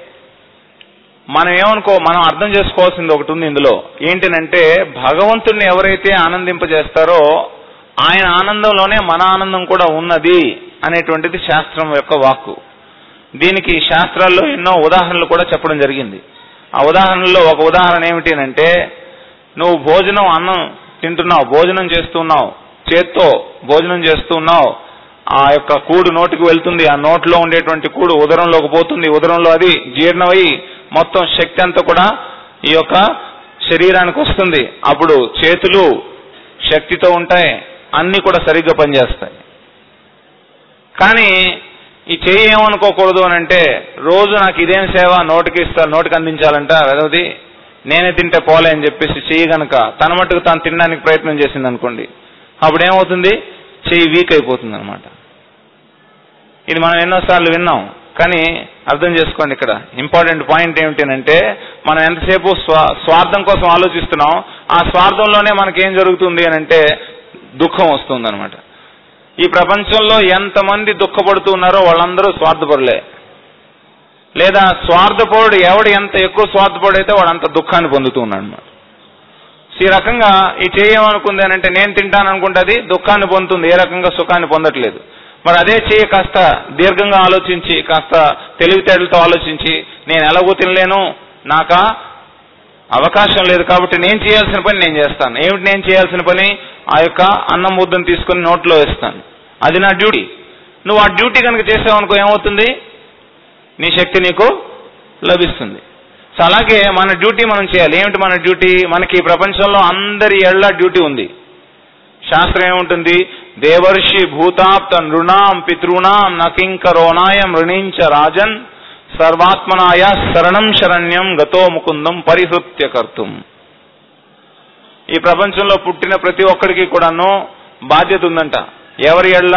మనం అర్థం చేసుకోవాల్సింది ఒకటి ఉంది ఇందులో. ఏంటంటే భగవంతుడిని ఎవరైతే ఆనందింపజేస్తారో ఆయన ఆనందంలోనే మన ఆనందం కూడా ఉన్నది అనేటువంటిది శాస్త్రం యొక్క వాక్కు. దీనికి శాస్త్రాల్లో ఎన్నో ఉదాహరణలు కూడా చెప్పడం జరిగింది. ఆ ఉదాహరణలో ఒక ఉదాహరణ ఏమిటి అంటే, నువ్వు అన్నం తింటున్నావు, భోజనం చేస్తున్నావు, చేత్తో భోజనం చేస్తున్నావు, ఆ యొక్క కూడు నోటికి వెళ్తుంది, ఆ నోట్లో ఉండేటువంటి కూడు ఉదరంలోకి పోతుంది, ఉదరంలో అది జీర్ణమై మొత్తం శక్తి అంతా కూడా ఈ యొక్క శరీరానికి వస్తుంది. అప్పుడు చేతులు శక్తితో ఉంటాయి, అన్ని కూడా సరిగ్గా పనిచేస్తాయి. కానీ ఈ చెయ్యి ఏమనుకోకూడదు అని అంటే, రోజు నాకు ఇదేం సేవ నోటికి అందించాలంట వెదవది, నేనే తింటే పోలే అని చెప్పేసి చెయ్యి గనక తన మట్టుకు తాను తినడానికి ప్రయత్నం చేసింది అనుకోండి, అప్పుడు ఏమవుతుంది? చెయ్యి వీక్ అయిపోతుంది అనమాట. ఇది మనం ఎన్నోసార్లు విన్నాం. కానీ అర్థం చేసుకోండి, ఇక్కడ ఇంపార్టెంట్ పాయింట్ ఏమిటంటే, మనం ఎంతసేపు స్వార్థం కోసం ఆలోచిస్తున్నాం, ఆ స్వార్థంలోనే మనకేం జరుగుతుంది అని అంటే దుఃఖం వస్తుంది అనమాట. ఈ ప్రపంచంలో ఎంతమంది దుఃఖపడుతూ ఉన్నారో వాళ్ళందరూ స్వార్థపరులే. లేదా స్వార్థపరుడు ఎంత ఎక్కువ స్వార్థపరుడైతే వాడు అంత దుఃఖాన్ని పొందుతూ ఉన్నాడు అనమాట. ఈ రకంగా ఈ చేయమనుకుంది అని అంటే, నేను తింటాను అనుకుంటే దుఃఖాన్ని పొందుతుంది, ఏ రకంగా సుఖాన్ని పొందట్లేదు. మరి అదే చేయ కాస్త దీర్ఘంగా ఆలోచించి, కాస్త తెలివితేటలతో ఆలోచించి, నేను ఎలాగో తినలేను, నాకు అవకాశం లేదు కాబట్టి నేను చేయాల్సిన పని నేను చేస్తాను. ఏమిటి నేను చేయాల్సిన పని? ఆ యొక్క అన్నం ముద్దను తీసుకుని నోట్లో వేస్తాను, అది నా డ్యూటీ. నువ్వు ఆ డ్యూటీ కనుక చేసావనుకో ఏమవుతుంది? నీ శక్తి నీకు లభిస్తుంది. సో అలాగే మన డ్యూటీ మనం చేయాలి. ఏమిటి మన డ్యూటీ? మనకి ఈ ప్రపంచంలో అందరి ఎళ్ళ డ్యూటీ ఉంది. శాస్త్రం ఏముంటుంది? దేవర్షి భూతాప్త నృణాం పితృణాం నకింకరోనాయం రుణించ రాజన్ సర్వాత్మనాయ శరణం శరణ్యం గతో ముకుందం పరిహృత్య కర్తుం. ఈ ప్రపంచంలో పుట్టిన ప్రతి ఒక్కడికి కూడాను బాధ్యత ఉందంట. ఎవరి ఎళ్ళ?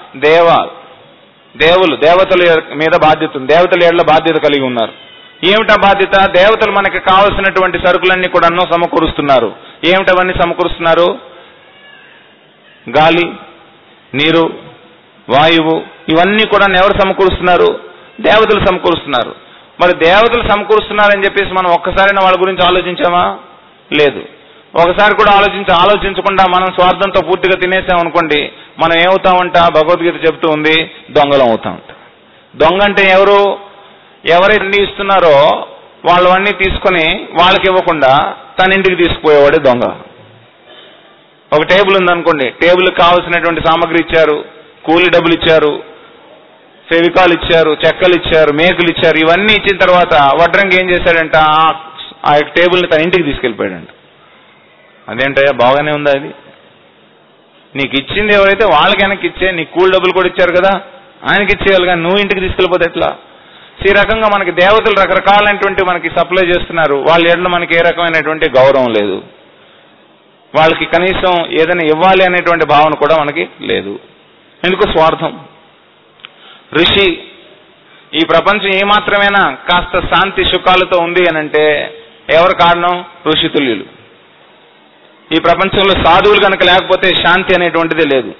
దేవతల మీద బాధ్యత ఉంది. దేవతల ఎళ్ళ బాధ్యత కలిగి ఉన్నారు. ఏమిటా బాధ్యత? దేవతలు మనకి కావలసినటువంటి సరుకులన్నీ కూడాను సమకూరుస్తున్నారు. ఏమిటవన్నీ సమకూరుస్తున్నారు? గాలి, నీరు, వాయువు, ఇవన్నీ కూడా ఎవరు సమకూరుస్తున్నారు? దేవతలు సమకూరుస్తున్నారు. మరి దేవతలు సమకూరుస్తున్నారని చెప్పేసి మనం ఒక్కసారైనా వాళ్ళ గురించి ఆలోచించామా? లేదు. ఒకసారి కూడా ఆలోచించకుండా మనం స్వార్థంతో పూర్తిగా తినేసామనుకోండి, మనం ఏమవుతామంట? భగవద్గీత చెప్తూ ఉంది, దొంగలం అవుతామంట. దొంగ అంటే ఎవరైతే ఇస్తున్నారో వాళ్ళవన్నీ తీసుకొని వాళ్ళకి ఇవ్వకుండా తన ఇంటికి తీసుకుపోయేవాడే దొంగ. ఒక టేబుల్ ఉందనుకోండి, టేబుల్కి కావాల్సినటువంటి సామాగ్రి ఇచ్చారు, కూలీ డబ్బులు ఇచ్చారు, ఫెవికాల్ ఇచ్చారు, చెక్కలు ఇచ్చారు, మేకులు ఇచ్చారు, ఇవన్నీ ఇచ్చిన తర్వాత వడ్రంగి ఏం చేశాడంట? ఆ యొక్క టేబుల్ని తన ఇంటికి తీసుకెళ్ళిపోయాడంట. అదేంటయ్యా, బాగానే ఉందా? అది నీకు ఇచ్చింది ఎవరైతే వాళ్ళకి వెనక్కి ఇచ్చే, నీకు కూలి డబ్బులు కూడా ఇచ్చారు కదా, ఆయనకి ఇచ్చేయాలి, కానీ నువ్వు ఇంటికి తీసుకెళ్ళిపోతే ఎట్లా? ఈ రకంగా మనకి దేవతలు రకరకాలైనటువంటి మనకి సప్లై చేస్తున్నారు, వాళ్ళ ఎడల మనకి ఏ రకమైనటువంటి గౌరవం లేదు, వాళ్ళకి కనీసం ఏదైనా ఇవ్వాలి అనేటువంటి భావన కూడా మనకి లేదు. ఎందుకు? స్వార్థం. ఋషి ఈ ప్రపంచం ఏమాత్రమైనా కాస్త శాంతి సుఖాలతో ఉంది అనంటే ఎవరు కారణం? ఋషితుల్యులు. ఈ ప్రపంచంలో సాధువులు కనుక లేకపోతే శాంతి అనేటువంటిది లేదు.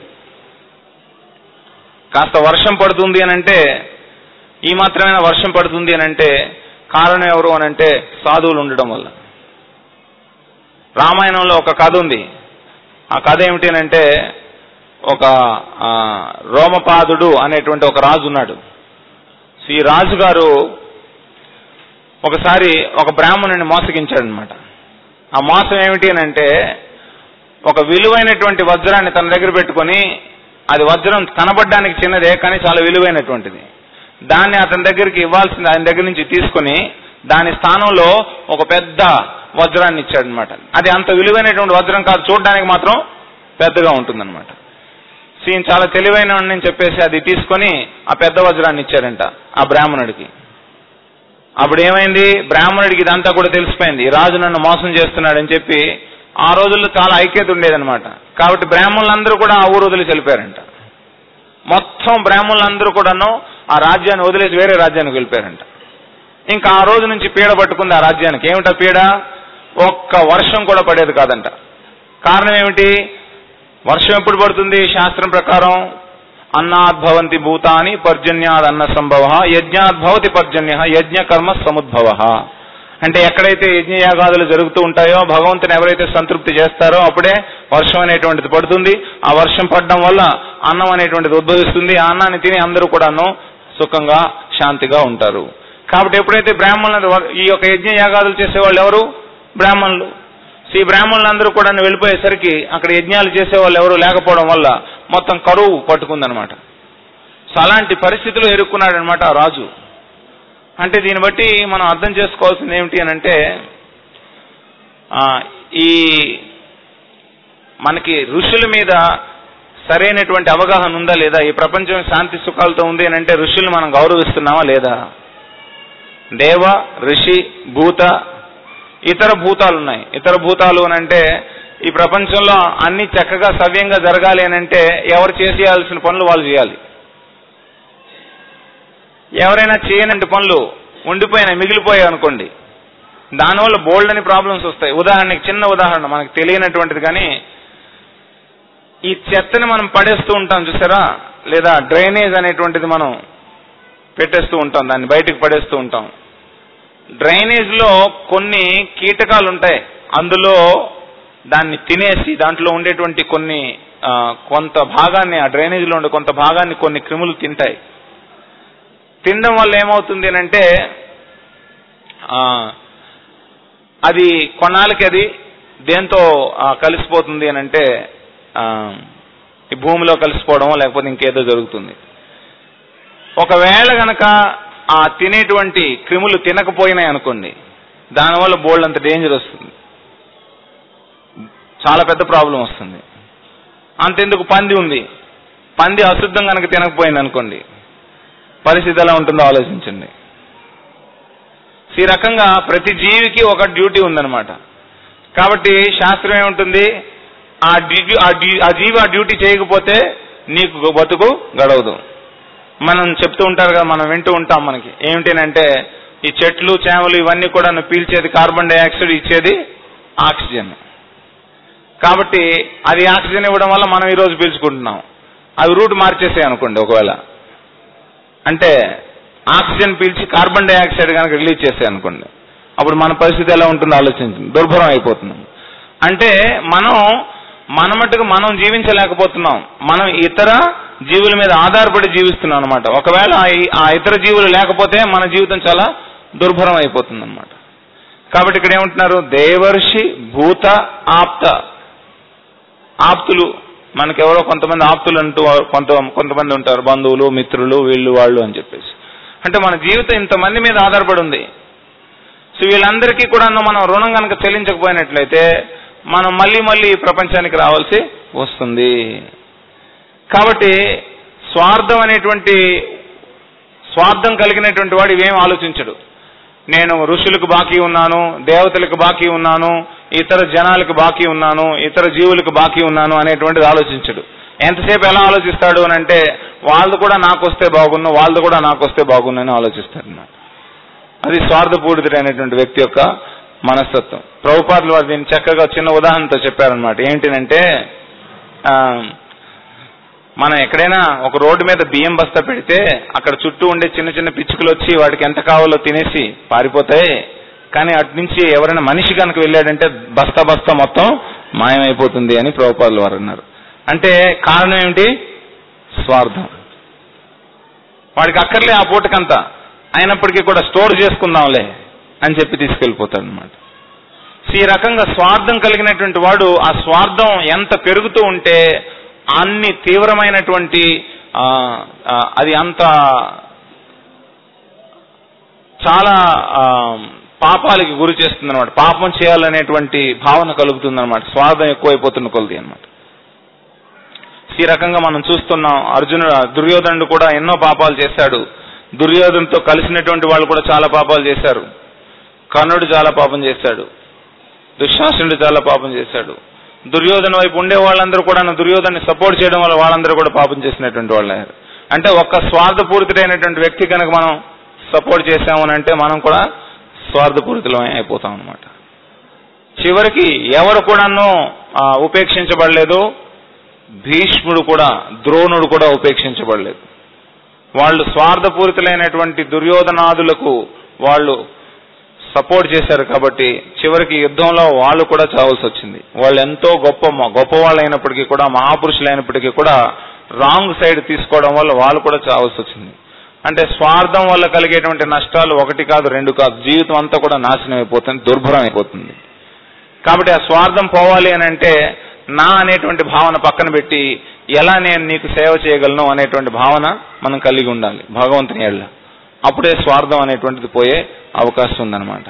కాస్త వర్షం పడుతుంది అనంటే, ఈ మాత్రమైనా వర్షం పడుతుంది అనంటే కారణం ఎవరు అనంటే సాధువులు ఉండడం వల్ల. రామాయణంలో ఒక కథ ఉంది. ఆ కథ ఏమిటి అనంటే, ఒక రోమపాదుడు అనేటువంటి ఒక రాజు ఉన్నాడు. ఈ రాజుగారు ఒకసారి ఒక బ్రాహ్మణుని మోసగించాడు అనమాట. ఆ మోసం ఏమిటి అనంటే, ఒక విలువైనటువంటి వజ్రాన్ని తన దగ్గర పెట్టుకొని, అది వజ్రం కనబడడానికి చిన్నదే కానీ చాలా విలువైనటువంటిది, దాన్ని అతని దగ్గరికి ఇవ్వాల్సింది ఆయన దగ్గర నుంచి తీసుకొని దాని స్థానంలో ఒక పెద్ద వజ్రాన్ని ఇచ్చాడు అనమాట. అది అంత విలువైనటువంటి వజ్రం కాదు, చూడడానికి మాత్రం పెద్దగా ఉంటుందన్నమాట. ఈయన చాలా తెలివైన అని చెప్పేసి అది తీసుకొని ఆ పెద్ద వజ్రాన్ని ఇచ్చారంట ఆ బ్రాహ్మణుడికి. అప్పుడు ఏమైంది? బ్రాహ్మణుడికి ఇదంతా కూడా తెలిసిపోయింది, ఈ రాజు నన్ను మోసం చేస్తున్నాడని చెప్పి. ఆ రోజుల్లో చాలా ఐక్యత ఉండేదన్నమాట. కాబట్టి బ్రాహ్మణులందరూ కూడా ఆ ఊరు వదిలి వెళ్ళిపోయారంట. మొత్తం బ్రాహ్మణులందరూ కూడాను ఆ రాజ్యాన్ని వదిలేసి వేరే రాజ్యానికి వెళ్ళిపోయారంట. ఇంకా ఆ రోజు నుంచి పీడ పట్టుకుంది ఆ రాజ్యానికి. ఏమిటా పీడ? ఒక్క వర్షం కూడా పడేది కాదంట. కారణం ఏమిటి? వర్షం ఎప్పుడు పడుతుంది? శాస్త్రం ప్రకారం అన్నాద్భవంతి భూతాని పర్జన్యాద్ అన్న సంభవ యజ్ఞాద్భవతి పర్జన్య యజ్ఞ కర్మ సముద్భవ. అంటే ఎక్కడైతే యజ్ఞయాగాదులు జరుగుతూ ఉంటాయో, భగవంతుని ఎవరైతే సంతృప్తి చేస్తారో అప్పుడే వర్షం అనేటువంటిది పడుతుంది. ఆ వర్షం పడడం వల్ల అన్నం అనేటువంటిది ఉద్భవిస్తుంది. ఆ అన్నాన్ని తిని అందరూ కూడాను సుఖంగా శాంతిగా ఉంటారు. కాబట్టి ఎప్పుడైతే బ్రాహ్మణులు ఈ యొక్క యజ్ఞయాగాదులు చేసేవాళ్ళు ఎవరు? బ్రాహ్మణులు. ఈ బ్రాహ్మణులందరూ కూడా వెళ్ళిపోయేసరికి అక్కడ యజ్ఞాలు చేసేవాళ్ళు ఎవరు లేకపోవడం వల్ల మొత్తం కరువు పట్టుకుందనమాట. సో అలాంటి పరిస్థితులు ఎదుర్కొన్నాడు అనమాట ఆ రాజు. అంటే దీన్ని బట్టి మనం అర్థం చేసుకోవాల్సింది ఏమిటి అని అంటే, ఈ మనకి ఋషుల మీద సరైనటువంటి అవగాహన ఉందా లేదా? ఈ ప్రపంచం శాంతి సుఖాలతో ఉంది అని అంటే ఋషుల్ని మనం గౌరవిస్తున్నామా లేదా? దేవ, ఋషి, భూత, ఇతర భూతాలు ఉన్నాయి. ఇతర భూతాలు అని అంటే ఈ ప్రపంచంలో అన్ని చక్కగా సవ్యంగా జరగాలి అని అంటే ఎవరు చేసేయాల్సిన పనులు వాళ్ళు చేయాలి. ఎవరైనా చేయనంటి పనులు ఉండిపోయినా మిగిలిపోయాయి అనుకోండి, దానివల్ల బోల్డ్ అని ప్రాబ్లమ్స్ వస్తాయి. ఉదాహరణకి చిన్న ఉదాహరణ, మనకు తెలియనటువంటిది కానీ, ఈ చెత్తని మనం పడేస్తూ ఉంటాం చూసారా, లేదా డ్రైనేజ్ అనేటువంటిది మనం పెట్టేస్తూ ఉంటాం, దాన్ని బయటకు పడేస్తూ ఉంటాం. డ్రైనేజ్ లో కొన్ని కీటకాలు ఉంటాయి, అందులో దాన్ని తినేసి దాంట్లో ఉండేటువంటి కొంత భాగాన్ని, ఆ డ్రైనేజ్ లో ఉండే కొంత భాగాన్ని కొన్ని క్రిములు తింటాయి. తినడం వల్ల ఏమవుతుంది అంటే అది కొన్నాళ్ళకి అది దేంతో కలిసిపోతుంది అని అంటే ఈ భూమిలో కలిసిపోవడమో లేకపోతే ఇంకేదో జరుగుతుంది. ఒకవేళ గనక ఆ తినేటువంటి క్రిములు తినకపోయినాయి అనుకోండి, దానివల్ల బోల్డ్ అంత డేంజర్ వస్తుంది, చాలా పెద్ద ప్రాబ్లం వస్తుంది. అంతెందుకు పంది ఉంది, పంది అశుద్ధం కనుక తినకపోయింది అనుకోండి, పరిస్థితి ఎలా ఉంటుందో ఆలోచించండి. ఈ రకంగా ప్రతి జీవికి ఒక డ్యూటీ ఉందన్నమాట. కాబట్టి శాస్త్రం ఏముంటుంది, ఆ జీవి ఆ డ్యూటీ చేయకపోతే నీకు బతుకు గడవదు. మనం చెప్తూ ఉంటారు కదా, మనం వింటూ ఉంటాం, మనకి ఏమిటంటే ఈ చెట్లు చేమలు ఇవన్నీ కూడా పీల్చేది కార్బన్ డైఆక్సైడ్, ఇచ్చేది ఆక్సిజన్. కాబట్టి అది ఆక్సిజన్ ఇవ్వడం వల్ల మనం ఈరోజు పీల్చుకుంటున్నాం. అవి రూట్ మార్చేసాయి అనుకోండి, ఒకవేళ అంటే ఆక్సిజన్ పీల్చి కార్బన్ డైఆక్సైడ్ కనుక రిలీజ్ చేసాయి అనుకోండి, అప్పుడు మన పరిస్థితి ఎలా ఉంటుందో ఆలోచించండి. దుర్భరం అయిపోతున్నాం. అంటే మన మట్టుకు మనం జీవించలేకపోతున్నాం, మనం ఇతర జీవుల మీద ఆధారపడి జీవిస్తున్నాం అనమాట. ఒకవేళ ఆ ఇతర జీవులు లేకపోతే మన జీవితం చాలా దుర్భరం అయిపోతుంది అనమాట. కాబట్టి ఇక్కడ ఏమంటున్నారు, దేవర్షి భూత ఆప్త. ఆప్తులు మనకెవరో కొంతమంది ఆప్తులు అంటూ కొంతమంది ఉంటారు, బంధువులు, మిత్రులు, వీళ్ళు వాళ్ళు అని చెప్పేసి. అంటే మన జీవితం ఇంతమంది మీద ఆధారపడి ఉంది. సో వీళ్ళందరికీ కూడా మనం రుణం కనుక చెల్లించకపోయినట్లయితే మనం మళ్ళీ ఈ ప్రపంచానికి రావాల్సి వస్తుంది. కాబట్టి స్వార్థం అనేటువంటి స్వార్థం కలిగినటువంటి వాడు ఇవేం ఆలోచించడు. నేను ఋషులకు బాకీ ఉన్నాను, దేవతలకు బాకీ ఉన్నాను, ఇతర జనాలకు బాకీ ఉన్నాను, ఇతర జీవులకు బాకీ ఉన్నాను అనేటువంటిది ఆలోచించడు. ఎంతసేపు ఎలా ఆలోచిస్తాడు అని అంటే వాళ్ళు కూడా నాకు వస్తే బాగున్ను, వాళ్ళు కూడా నాకు వస్తే బాగున్ను అని ఆలోచిస్తాడు అన్నమాట. అది స్వార్థపూరితుడైనటువంటి వ్యక్తి యొక్క మనస్తత్వం. ప్రభుపాదులు వారు దీన్ని చక్కగా చిన్న ఉదాహరణతో చెప్పారనమాట. ఏంటినంటే మనం ఎక్కడైనా ఒక రోడ్డు మీద బియ్యం బస్తా పెడితే అక్కడ చుట్టూ ఉండే చిన్న చిన్న పిచ్చుకలు వచ్చి వాడికి ఎంత కావాలో తినేసి పారిపోతాయి. కానీ అటు నుంచి ఎవరైనా మనిషి కనుక వెళ్ళాడంటే బస్తా బస్తా మొత్తం మాయమైపోతుంది అని ప్రభుపాదులు వారు అన్నారు. అంటే కారణం ఏమిటి? స్వార్థం. వాడికి అక్కర్లే ఆ పూటకంతా, అయినప్పటికీ కూడా స్టోర్ చేసుకుందాంలే అని చెప్పి తీసుకెళ్ళిపోతాడు అనమాట. ఈ రకంగా స్వార్థం కలిగినటువంటి వాడు ఆ స్వార్థం ఎంత పెరుగుతూ ఉంటే అన్ని తీవ్రమైనటువంటి అది అంత చాలా పాపాలకి గురి చేస్తుంది అనమాట. పాపం చేయాలనేటువంటి భావన కలుగుతుంది అనమాట, స్వార్థం ఎక్కువైపోతున్న కొలది అనమాట. ఈ రకంగా మనం చూస్తున్నాం. దుర్యోధనుడు కూడా ఎన్నో పాపాలు చేశాడు. దుర్యోధనుడితో కలిసినటువంటి వాళ్ళు కూడా చాలా పాపాలు చేశారు. కర్ణుడు చాలా పాపం చేశాడు, దుశ్శాసనుడు చాలా పాపం చేశాడు. దుర్యోధన వైపు ఉండే వాళ్ళందరూ కూడా దుర్యోధన్ని సపోర్ట్ చేయడం వల్ల వాళ్ళందరూ కూడా పాపం చేసినటువంటి వాళ్ళు అయ్యారు. అంటే ఒక్క స్వార్థపూరితుడైనటువంటి వ్యక్తి కనుక మనం సపోర్ట్ చేశాము అని అంటే మనం కూడా స్వార్థపూరితులమే అయిపోతాం అనమాట. చివరికి ఎవరు కూడాను ఉపేక్షించబడలేదు. భీష్ముడు కూడా, ద్రోణుడు కూడా ఉపేక్షించబడలేదు. వాళ్ళు స్వార్థపూరితులైనటువంటి దుర్యోధనాదులకు వాళ్ళు సపోర్ట్ చేశారు కాబట్టి చివరికి యుద్ధంలో వాళ్ళు కూడా చావాల్సి వచ్చింది. వాళ్ళు ఎంతో గొప్ప వాళ్ళు అయినప్పటికీ కూడా, మహాపురుషులైనప్పటికీ కూడా రాంగ్ సైడ్ తీసుకోవడం వల్ల వాళ్ళు కూడా చావాల్సి వచ్చింది. అంటే స్వార్థం వల్ల కలిగేటువంటి నష్టాలు ఒకటి కాదు, రెండు కాదు, జీవితం అంతా కూడా నాశనం అయిపోతుంది, దుర్భరం అయిపోతుంది. కాబట్టి ఆ స్వార్థం పోవాలి అని అంటే నా అనేటువంటి భావన పక్కన పెట్టి ఎలా నేను నీకు సేవ చేయగలను అనేటువంటి భావన మనం కలిగి ఉండాలి భగవంతుని ఎడల. అప్పుడే స్వార్థం అనేటువంటిది పోయే అవకాశం ఉందన్నమాట.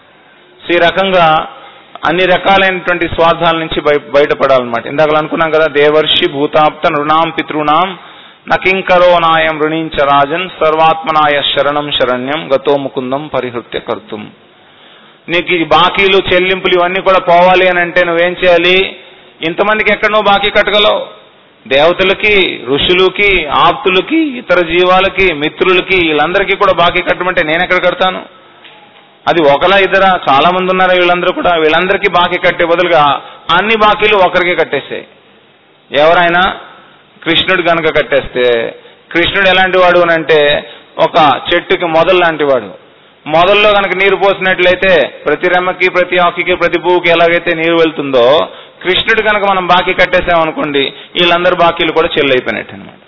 ఈ రకంగా అన్ని రకాలైనటువంటి స్వార్థాల నుంచి బయటపడాలన్నమాట. ఇందాక అనుకున్నాం కదా, దేవర్షి భూతాప్త నృణాం పితృణాం నకింకరో నాయం రుణించ రాజన్ సర్వాత్మనాయ శరణం శరణ్యం గతో ముకుందం పరిహృత్య కర్తుం. నీకు ఈ బాకీలు చెల్లింపులు ఇవన్నీ కూడా పోవాలి అని అంటే నువ్వేం చేయాలి? ఇంతమందికి ఎక్కడ నువ్వు బాకీ కట్టగలవు? దేవతలకి, ఋషులకి, ఆప్తులకి, ఇతర జీవాలకి, మిత్రులకి, వీళ్ళందరికీ కూడా బాకీ కట్టమంటే నేను ఎక్కడ కడతాను? అది ఒకలా ఇద్దరా? చాలా మంది ఉన్నారు వీళ్ళందరూ కూడా. వీళ్ళందరికీ బాకీ కట్టే బదులుగా అన్ని బాకీలు ఒకరికే కట్టేసాయి. ఎవరైనా కృష్ణుడు కనుక కట్టేస్తే, కృష్ణుడు ఎలాంటి వాడు అని అంటే ఒక చెట్టుకి మొదలు లాంటి వాడు. మొదల్లో కనుక నీరు పోసినట్లయితే ప్రతి రెమ్మకి, ప్రతి ఆకుకి, ప్రతి పువ్వుకి ఎలాగైతే నీరు వెళ్తుందో, కృష్ణుడు కనుక మనం బాకీ కట్టేసామనుకోండి వీళ్ళందరూ బాకీలు కూడా చెల్లైపోయినట్టు అనమాట.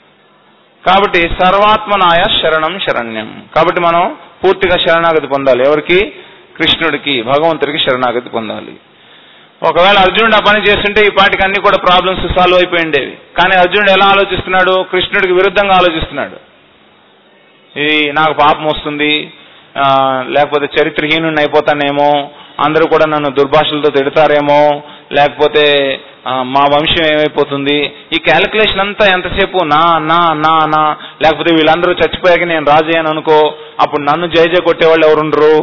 కాబట్టి సర్వాత్మనాయ శరణం శరణ్యం. కాబట్టి మనం పూర్తిగా శరణాగతి పొందాలి. ఎవరికి? కృష్ణుడికి, భగవంతుడికి శరణాగతి పొందాలి. ఒకవేళ అర్జునుడు ఆ పని చేస్తుంటే ఈ పాటికి అన్ని కూడా ప్రాబ్లమ్స్ సాల్వ్ అయిపోయి ఉండేవి. కానీ అర్జునుడు ఎలా ఆలోచిస్తున్నాడు? కృష్ణుడికి విరుద్ధంగా ఆలోచిస్తున్నాడు. ఇది నాకు పాపం వస్తుంది, లేకపోతే చరిత్రహీనుడిని అయిపోతానేమో, అందరూ కూడా నన్ను దుర్భాషలతో తిడతారేమో, లేకపోతే మా వంశం ఏమైపోతుంది, ఈ క్యాలిక్యులేషన్ అంతా ఎంతసేపు నా నా నా నా లేకపోతే వీళ్ళందరూ చచ్చిపోయాక నేను రాజయ్యాను అనుకో, అప్పుడు నన్ను జయ కొట్టేవాళ్ళు ఎవరుండరు.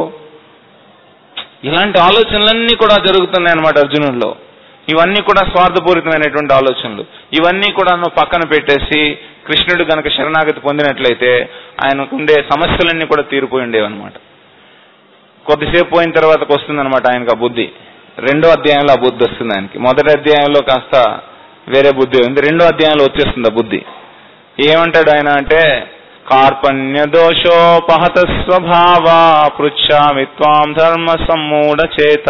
ఇలాంటి ఆలోచనలన్నీ కూడా జరుగుతున్నాయి అన్నమాట అర్జునుడిలో. ఇవన్నీ కూడా స్వార్థపూరితమైనటువంటి ఆలోచనలు. ఇవన్నీ కూడా నువ్వు పక్కన పెట్టేసి కృష్ణుడు గనక శరణాగతి పొందినట్లయితే ఆయనకుండే సమస్యలన్నీ కూడా తీరిపోయి ఉండేవన్నమాట. కొద్దిసేపు పోయిన తర్వాత వస్తుందన్నమాట ఆయనకు ఆ బుద్ధి. 2వ అధ్యాయంలో ఆ బుద్ధి వస్తుంది ఆయనకి. మొదటి అధ్యాయంలో కాస్త వేరే బుద్ధి ఉంది, 2వ అధ్యాయంలో వచ్చేస్తుంది ఆ బుద్ధి. ఏమంటాడు ఆయన అంటే, కార్పణ్య దోషోపహత స్వభావ పృచ్ఛామి త్వాం ధర్మ సమ్మూఢ చేత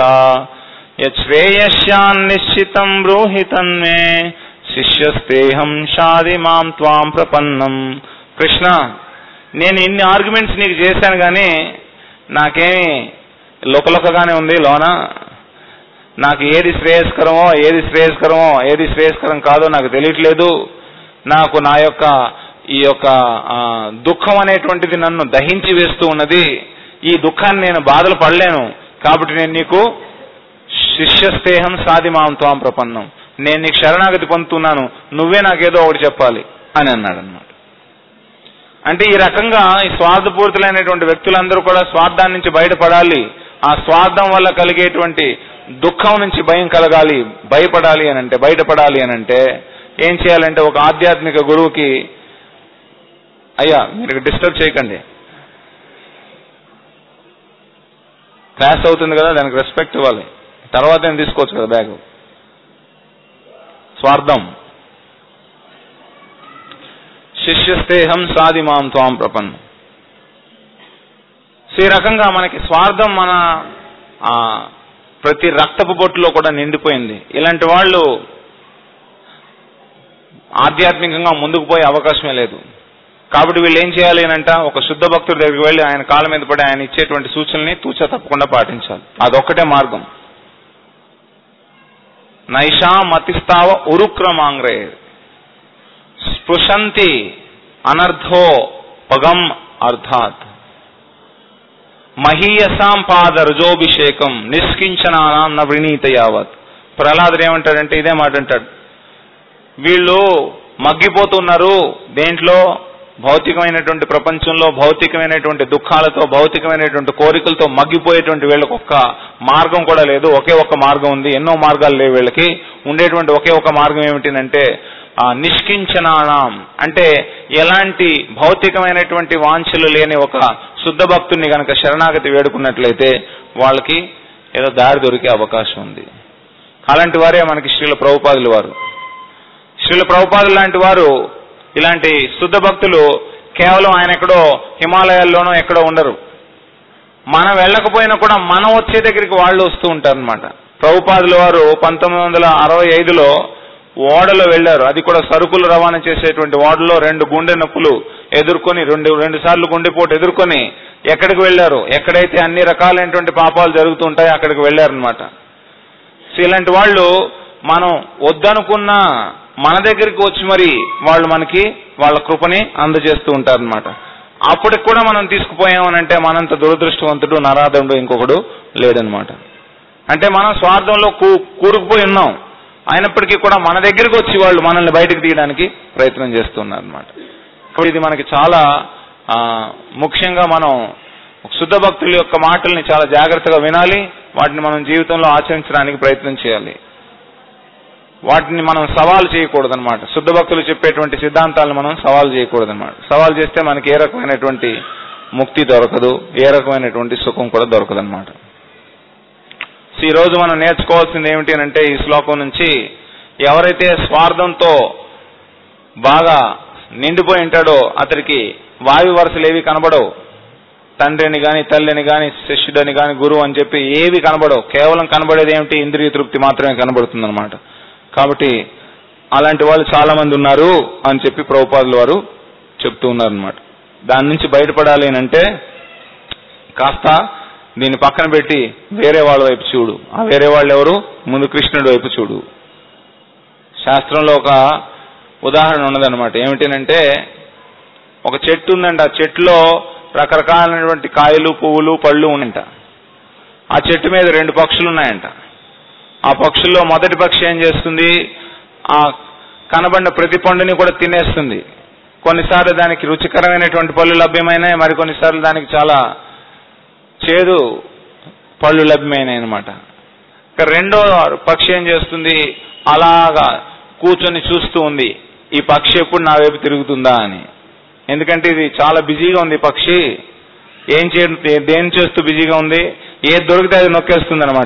యశ్రేయస్యాన్ నిశ్చితం బ్రూహి తన్మే శిష్యస్తేహం షాది మాం త్వాం ప్రపన్నం. కృష్ణ, నేను ఇన్ని ఆర్గ్యుమెంట్స్ నీకు చేశాను కానీ నాకేమి లోకలోకగానే ఉంది లోన. నాకు ఏది శ్రేయస్కరమో ఏది శ్రేయస్కరం కాదో నాకు తెలియట్లేదు. నాకు నా యొక్క ఈ యొక్క దుఃఖం అనేటువంటిది నన్ను దహించి వేస్తూ ఉన్నది. ఈ దుఃఖాన్ని నేను బాధలు పడలేను. కాబట్టి నేను నీకు శిష్యస్తేహం సాది మాం త్వాం ప్రపన్నం, నేను నీకు శరణాగతి పొందుతున్నాను, నువ్వే నాకేదో ఒకటి చెప్పాలి అని అన్నాడు అన్నమాట. అంటే ఈ రకంగా ఈ స్వార్థపూరితులైనటువంటి వ్యక్తులందరూ కూడా స్వార్థాన్ని నుంచి బయటపడాలి, ఆ స్వార్థం వల్ల కలిగేటువంటి దుఃఖం నుంచి భయం కలగాలి, భయపడాలి అని అంటే, బయటపడాలి అని అంటే ఏం చేయాలంటే, ఒక ఆధ్యాత్మిక గురువుకి, అయ్యా మీరు డిస్టర్బ్ చేయకండి, క్లాస్ అవుతుంది కదా, దానికి రెస్పెక్ట్ ఇవ్వాలి, తర్వాత ఏం తీసుకోవచ్చు కదా బ్యాగ్. స్వార్థం. శిష్యస్తేహం సాధిమాం త్వాం ప్రపన్నం. ఈ రకంగా మనకి స్వార్థం మన ప్రతి రక్తపు బొట్టులో కూడా నిండిపోయింది. ఇలాంటి వాళ్ళు ఆధ్యాత్మికంగా ముందుకు పోయే అవకాశమే లేదు. కాబట్టి వీళ్ళు ఏం చేయాలి అనంట, ఒక శుద్ధ భక్తుడి దగ్గరికి వెళ్ళి ఆయన కాళ్ళ మీద పడి ఆయన ఇచ్చేటువంటి సూచనల్ని తూచా తప్పకుండా పాటించాలి. అదొక్కటే మార్గం. నైషా మతిస్తావ ఉరుక్రమాంగ్రే స్పృశంతి అనర్థో పగం అర్థాత్ మహీయసాం పాద రజోభిషేకం నిష్కించనానాం నవృణీత యావత్. ప్రహ్లాదుడు ఏమంటాడంటే ఇదే మాట అంటాడు, వీళ్ళు మగ్గిపోతున్నారు దేంట్లో, భౌతికమైనటువంటి ప్రపంచంలో భౌతికమైనటువంటి దుఃఖాలతో భౌతికమైనటువంటి కోరికలతో మగ్గిపోయేటువంటి వీళ్ళకి ఒక్క మార్గం కూడా లేదు. ఒకే ఒక్క మార్గం ఉంది, ఎన్నో మార్గాలు లేవు. వీళ్ళకి ఉండేటువంటి ఒకే ఒక మార్గం ఏమిటినంటే నిష్కించనానాం, అంటే ఎలాంటి భౌతికమైనటువంటి వాంఛలు లేని ఒక శుద్ధ భక్తుడిని గనక శరణాగతి వేడుకున్నట్లయితే వాళ్ళకి ఏదో దారి దొరికే అవకాశం ఉంది. అలాంటి వారే మనకి శ్రీల ప్రభుపాదులు వారు. శ్రీల ప్రభుపాదులు లాంటి వారు, ఇలాంటి శుద్ధ భక్తులు కేవలం ఆయన ఎక్కడో హిమాలయాల్లోనో ఎక్కడో ఉండరు. మనం వెళ్ళకపోయినా కూడా మనం వచ్చే దగ్గరికి వాళ్ళు వస్తూ ఉంటారనమాట. ప్రభుపాదుల వారు 1965లో ఓడలో వెళ్లారు. అది కూడా సరుకులు రవాణా చేసేటువంటి ఓడలో 2 గుండె నొప్పులు ఎదుర్కొని, రెండు సార్లు గుండెపోటు ఎదుర్కొని ఎక్కడికి వెళ్లారు, ఎక్కడైతే అన్ని రకాలైనటువంటి పాపాలు జరుగుతూ ఉంటాయో అక్కడికి వెళ్లారనమాట. ఇలాంటి వాళ్ళు మనం వద్దనుకున్నా మన దగ్గరికి వచ్చి మరి వాళ్ళు మనకి వాళ్ళ కృపని అందజేస్తూ ఉంటారనమాట. అప్పటికి కూడా మనం తీసుకుపోయామనంటే మనంత దురదృష్టవంతుడు నరాధముడు ఇంకొకడు లేడనమాట. అంటే మనం స్వార్థంలో కూరుకుపోయి ఉన్నాం, అయినప్పటికీ కూడా మన దగ్గరికి వచ్చి వాళ్ళు మనల్ని బయటకు తీయడానికి ప్రయత్నం చేస్తున్నారు అనమాట. ఇది మనకి చాలా ముఖ్యంగా మనం శుద్ధ భక్తుల యొక్క మాటల్ని చాలా జాగ్రత్తగా వినాలి, వాటిని మనం జీవితంలో ఆచరించడానికి ప్రయత్నం చేయాలి. వాటిని మనం సవాల్ చేయకూడదనమాట. శుద్ధ భక్తులు చెప్పేటువంటి సిద్ధాంతాలను మనం సవాల్ చేయకూడదనమాట. సవాల్ చేస్తే మనకి ఏ రకమైనటువంటి ముక్తి దొరకదు, ఏ రకమైనటువంటి సుఖం కూడా దొరకదనమాట. ఈ రోజు మనం నేర్చుకోవాల్సింది ఏమిటి అంటే, ఈ శ్లోకం నుంచి ఎవరైతే స్వార్థంతో బాగా నిండిపోయి ఉంటాడో అతడికి వాయు వరుసలు ఏవి కనబడవు. తండ్రిని గాని, తల్లిని గాని, శిష్యుడని గాని, గురువు అని చెప్పి ఏవి కనబడవు. కేవలం కనబడేది ఏమిటి, ఇంద్రియ తృప్తి మాత్రమే కనబడుతుంది అనమాట. కాబట్టి అలాంటి వాళ్ళు చాలా మంది ఉన్నారు అని చెప్పి ప్రభుపాదుల వారు చెప్తూ ఉన్నారు అనమాట. దాని నుంచి బయటపడాలి అంటే కాస్త దీన్ని పక్కన పెట్టి వేరే వాళ్ళ వైపు చూడు. ఆ వేరే వాళ్ళు ఎవరు, ముందు కృష్ణుడి వైపు చూడు. శాస్త్రంలో ఒక ఉదాహరణ ఉన్నదనమాట. ఏమిటంటే, ఒక చెట్టు ఉందంట, ఆ చెట్టులో రకరకాలైనటువంటి కాయలు, పువ్వులు, పళ్ళు ఉన్నాయంట. ఆ చెట్టు మీద 2 పక్షులు ఉన్నాయంట. ఆ పక్షుల్లో మొదటి పక్షి ఏం చేస్తుంది, ఆ కనబడిన ప్రతి పండుని కూడా తినేస్తుంది. కొన్నిసార్లు దానికి రుచికరమైనటువంటి పళ్ళు లభ్యమైనాయి, మరికొన్నిసార్లు దానికి చాలా చేదు పళ్ళు లభ్యమైనాయి అనమాట. ఇక రెండో పక్షి ఏం చేస్తుంది, అలాగా కూర్చొని చూస్తూ ఉంది, ఈ పక్షి ఎప్పుడు నా వైపు తిరుగుతుందా అని. ఎందుకంటే ఇది చాలా బిజీగా ఉంది. పక్షి దేని చేస్తూ బిజీగా ఉంది, ఏది దొరికితే అది నొక్కేస్తుంది అనమాట.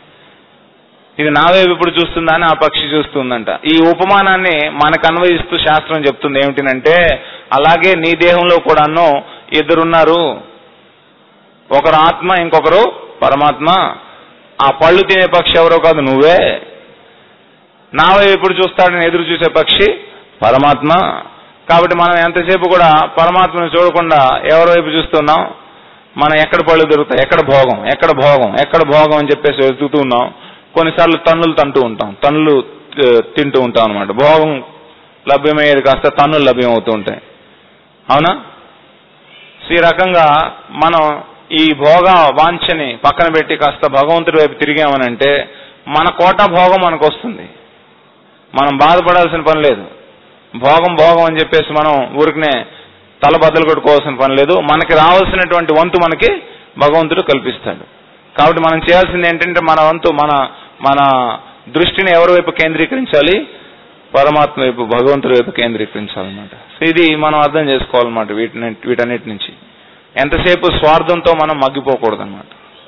ఇది నా వైపు ఇప్పుడు చూస్తుందా అని ఆ పక్షి చూస్తుందంట. ఈ ఉపమానాన్ని మనకు అన్వయిస్తూ శాస్త్రం చెప్తుంది ఏమిటంటే, అలాగే నీ దేహంలో కూడాను 2 ఉన్నారు, ఒకరు ఆత్మ, ఇంకొకరు పరమాత్మ. ఆ పళ్ళు తినే పక్షి ఎవరో కాదు, నువ్వే. నా వైపు ఎప్పుడు చూస్తాడని ఎదురు చూసే పక్షి పరమాత్మ. కాబట్టి మనం ఎంతసేపు కూడా పరమాత్మను చూడకుండా ఎవరి వైపు చూస్తున్నాం, మనం ఎక్కడ పళ్ళు దొరుకుతాయి, ఎక్కడ భోగం, ఎక్కడ భోగం, ఎక్కడ భోగం అని చెప్పేసి వెతుకుతూ ఉన్నాం. కొన్నిసార్లు తన్నులు తింటూ ఉంటాం అనమాట. భోగం లభ్యమయ్యేది కాస్త తన్నులు లభ్యమవుతూ ఉంటాయి, అవునా? ఈ రకంగా మనం ఈ భోగ వాంఛని పక్కన పెట్టి కాస్త భగవంతుడి వైపు తిరిగామనంటే మన కోటా భోగం మనకు వస్తుంది. మనం బాధపడాల్సిన పని లేదు. భోగం అని చెప్పేసి మనం ఊరికనే తల బద్దలు కొట్టుకోవాల్సిన పని లేదు. మనకి రావాల్సినటువంటి వంతు మనకి భగవంతుడు కల్పిస్తాడు. కాబట్టి మనం చేయాల్సింది ఏంటంటే మన వంతు మన దృష్టిని ఎవరి వైపు కేంద్రీకరించాలి? పరమాత్మ వైపు, భగవంతుడి వైపు కేంద్రీకరించాలన్నమాట. ఇది మనం అర్థం చేసుకోవాలన్నమాట. వీటన్నిటి నుంచి ఎంతసేపు స్వార్థంతో మనం మగ్గిపోకూడదన్నమాట.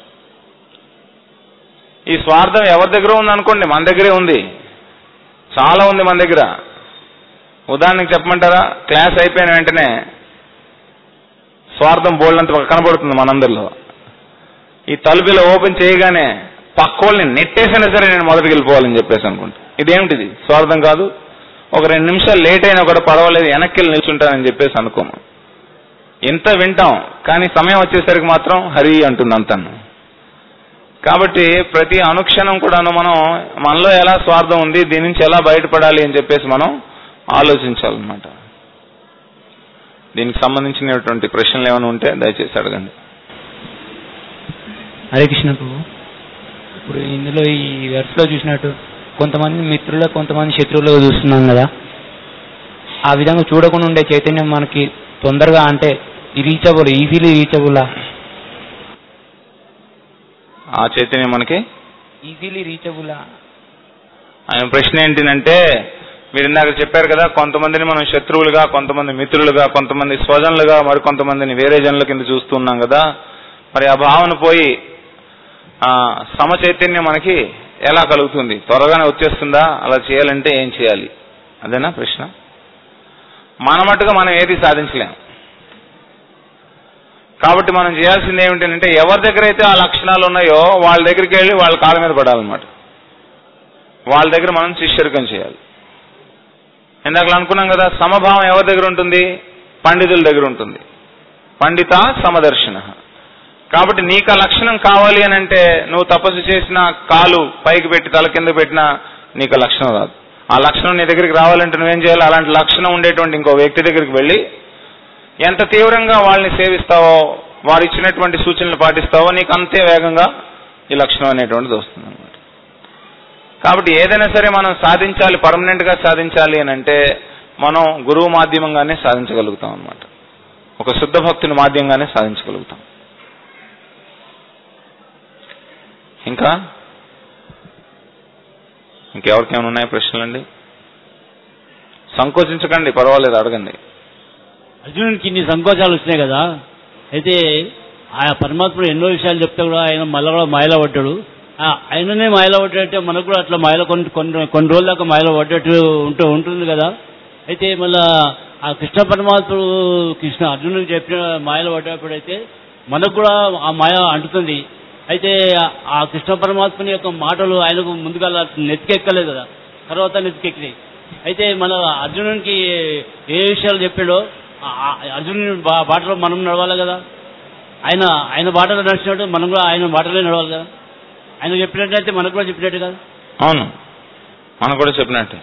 ఈ స్వార్థం ఎవరి దగ్గర ఉందనుకోండి, మన దగ్గరే ఉంది, చాలా ఉంది మన దగ్గర. ఉదాహరణకి చెప్పమంటారా? క్లాస్ అయిపోయిన వెంటనే స్వార్థం బోల్డంత కనబడుతుంది మనందరిలో. ఈ తలుపులో ఓపెన్ చేయగానే పక్కోళ్ళని నెట్టేసినా సరే నేను మొదటికి వెళ్ళిపోవాలని చెప్పేసి అనుకుంటా. ఇదేమిటిది? స్వార్థం కాదు. ఒక 2 నిమిషాలు లేట్ అయినా కూడా పర్వాలేదు, వెనక్కి వెళ్ళి నిల్చుంటానని చెప్పేసి అనుకోము. ఎంత వింటాం, కానీ సమయం వచ్చేసరికి మాత్రం హరి అంటుంది అంతను. కాబట్టి ప్రతి అనుక్షణం కూడాను మనలో ఎలా స్వార్థం ఉంది, దీని నుంచి ఎలా బయటపడాలి అని చెప్పేసి మనం ఆలోచించాలన్నమాట. దీనికి సంబంధించినటువంటి ప్రశ్నలు ఏమైనా ఉంటే దయచేసి అడగండి. హరే కృష్ణ ప్రభు. ఇప్పుడు ఇందులో ఈ వెర్స్లో చూసినట్టు కొంతమంది మిత్రులు, కొంతమంది శత్రువులుగా చూస్తున్నాం కదా. ఆ విధంగా చూడకుండా ఉండే చైతన్యం మనకి తొందరగా అంటే రీచబుల్, ఈజీలీ రీచబుల్. ఆ చైతన్యం మనకి ఈజీలీ రీచబుల్. ఆయన ప్రశ్న ఏంటంటే, మీరు ఇందాక చెప్పారు కదా, కొంతమందిని మనం శత్రువులుగా, కొంతమంది మిత్రులుగా, కొంతమంది స్వజనులుగా, మరి కొంతమందిని వేరే జనుల కింద చూస్తున్నాం కదా. మరి ఆ భావన పోయి సమచైతన్యం మనకి ఎలా కలుగుతుంది? త్వరగానే వచ్చేస్తుందా? అలా చేయాలంటే ఏం చేయాలి? అదేనా ప్రశ్న. మన మట్టుగా మనం ఏది సాధించలేం. కాబట్టి మనం చేయాల్సింది ఏమిటంటే, ఎవరి దగ్గర అయితే ఆ లక్షణాలు ఉన్నాయో వాళ్ళ దగ్గరికి వెళ్ళి వాళ్ళ కాళ్ళ మీద పడాలన్నమాట. వాళ్ళ దగ్గర మనం శిష్యరికం చేయాలి. ఇందాక అనుకున్నాం కదా, సమభావం ఎవరి దగ్గర ఉంటుంది? పండితుల దగ్గర ఉంటుంది. పండిత సమదర్శన. కాబట్టి నీకు ఆ లక్షణం కావాలి అని అంటే నువ్వు తపస్సు చేసిన కాలు పైకి పెట్టి తల కింద పెట్టినా నీకు ఆ లక్షణం రాదు. ఆ లక్షణం నీ దగ్గరికి రావాలంటే నువ్వేం చేయాలి? అలాంటి లక్షణం ఉండేటువంటి ఇంకో వ్యక్తి దగ్గరికి వెళ్ళి ఎంత తీవ్రంగా వాళ్ళని సేవిస్తావో, వారు ఇచ్చినటువంటి సూచనలు పాటిస్తావో, నీకు అంతే వేగంగా ఈ లక్షణం అనేటువంటిది వస్తుంది అన్నమాట. కాబట్టి ఏదైనా సరే మనం సాధించాలి, పర్మనెంట్ గా సాధించాలి అని అంటే మనం గురువు మాధ్యమంగానే సాధించగలుగుతాం అన్నమాట. ఒక శుద్ధ భక్తుని మాధ్యమంగానే సాధించగలుగుతాం. ఇంకెవరికేమైనా ఉన్నాయా ప్రశ్నలండి? సంకోచించకండి, పర్వాలేదు, అడగండి. అర్జునుడికి ఇన్ని సంకోచాలు వచ్చినాయి కదా. అయితే ఆ పరమాత్ముడు ఎన్నో విషయాలు చెప్తే కూడా ఆయన మళ్ళీ కూడా మాయలో పడ్డాడు. ఆయననే మాయలో పడ్డాడంటే మనకు కూడా అట్లా మాయలో కొన్ని రోజుల దాకా మాయలో పడ్డట్టు ఉంటుంది కదా. అయితే మళ్ళా ఆ కృష్ణ పరమాత్ముడు అర్జునుడికి చెప్పిన మాయలో పడ్డప్పుడైతే మనకు కూడా ఆ మాయ అంటుతుంది. అయితే ఆ కృష్ణ పరమాత్మని యొక్క మాటలు ఆయనకు ముందుగా నెత్తికెక్కలేదు కదా, తర్వాత నెత్తికెక్కినాయి. అయితే మన అర్జునునికి ఏ విషయాలు చెప్పాడో అర్జునుని బాటలో మనం నడవాలి కదా. ఆయన బాటలో నడిచినట్టు మనం కూడా ఆయన బాటలో నడవాలి కదా. ఆయన చెప్పినట్టయితే మనకు కూడా చెప్పినట్టు కదా. అవును, మనకు కూడా చెప్పినట్టే.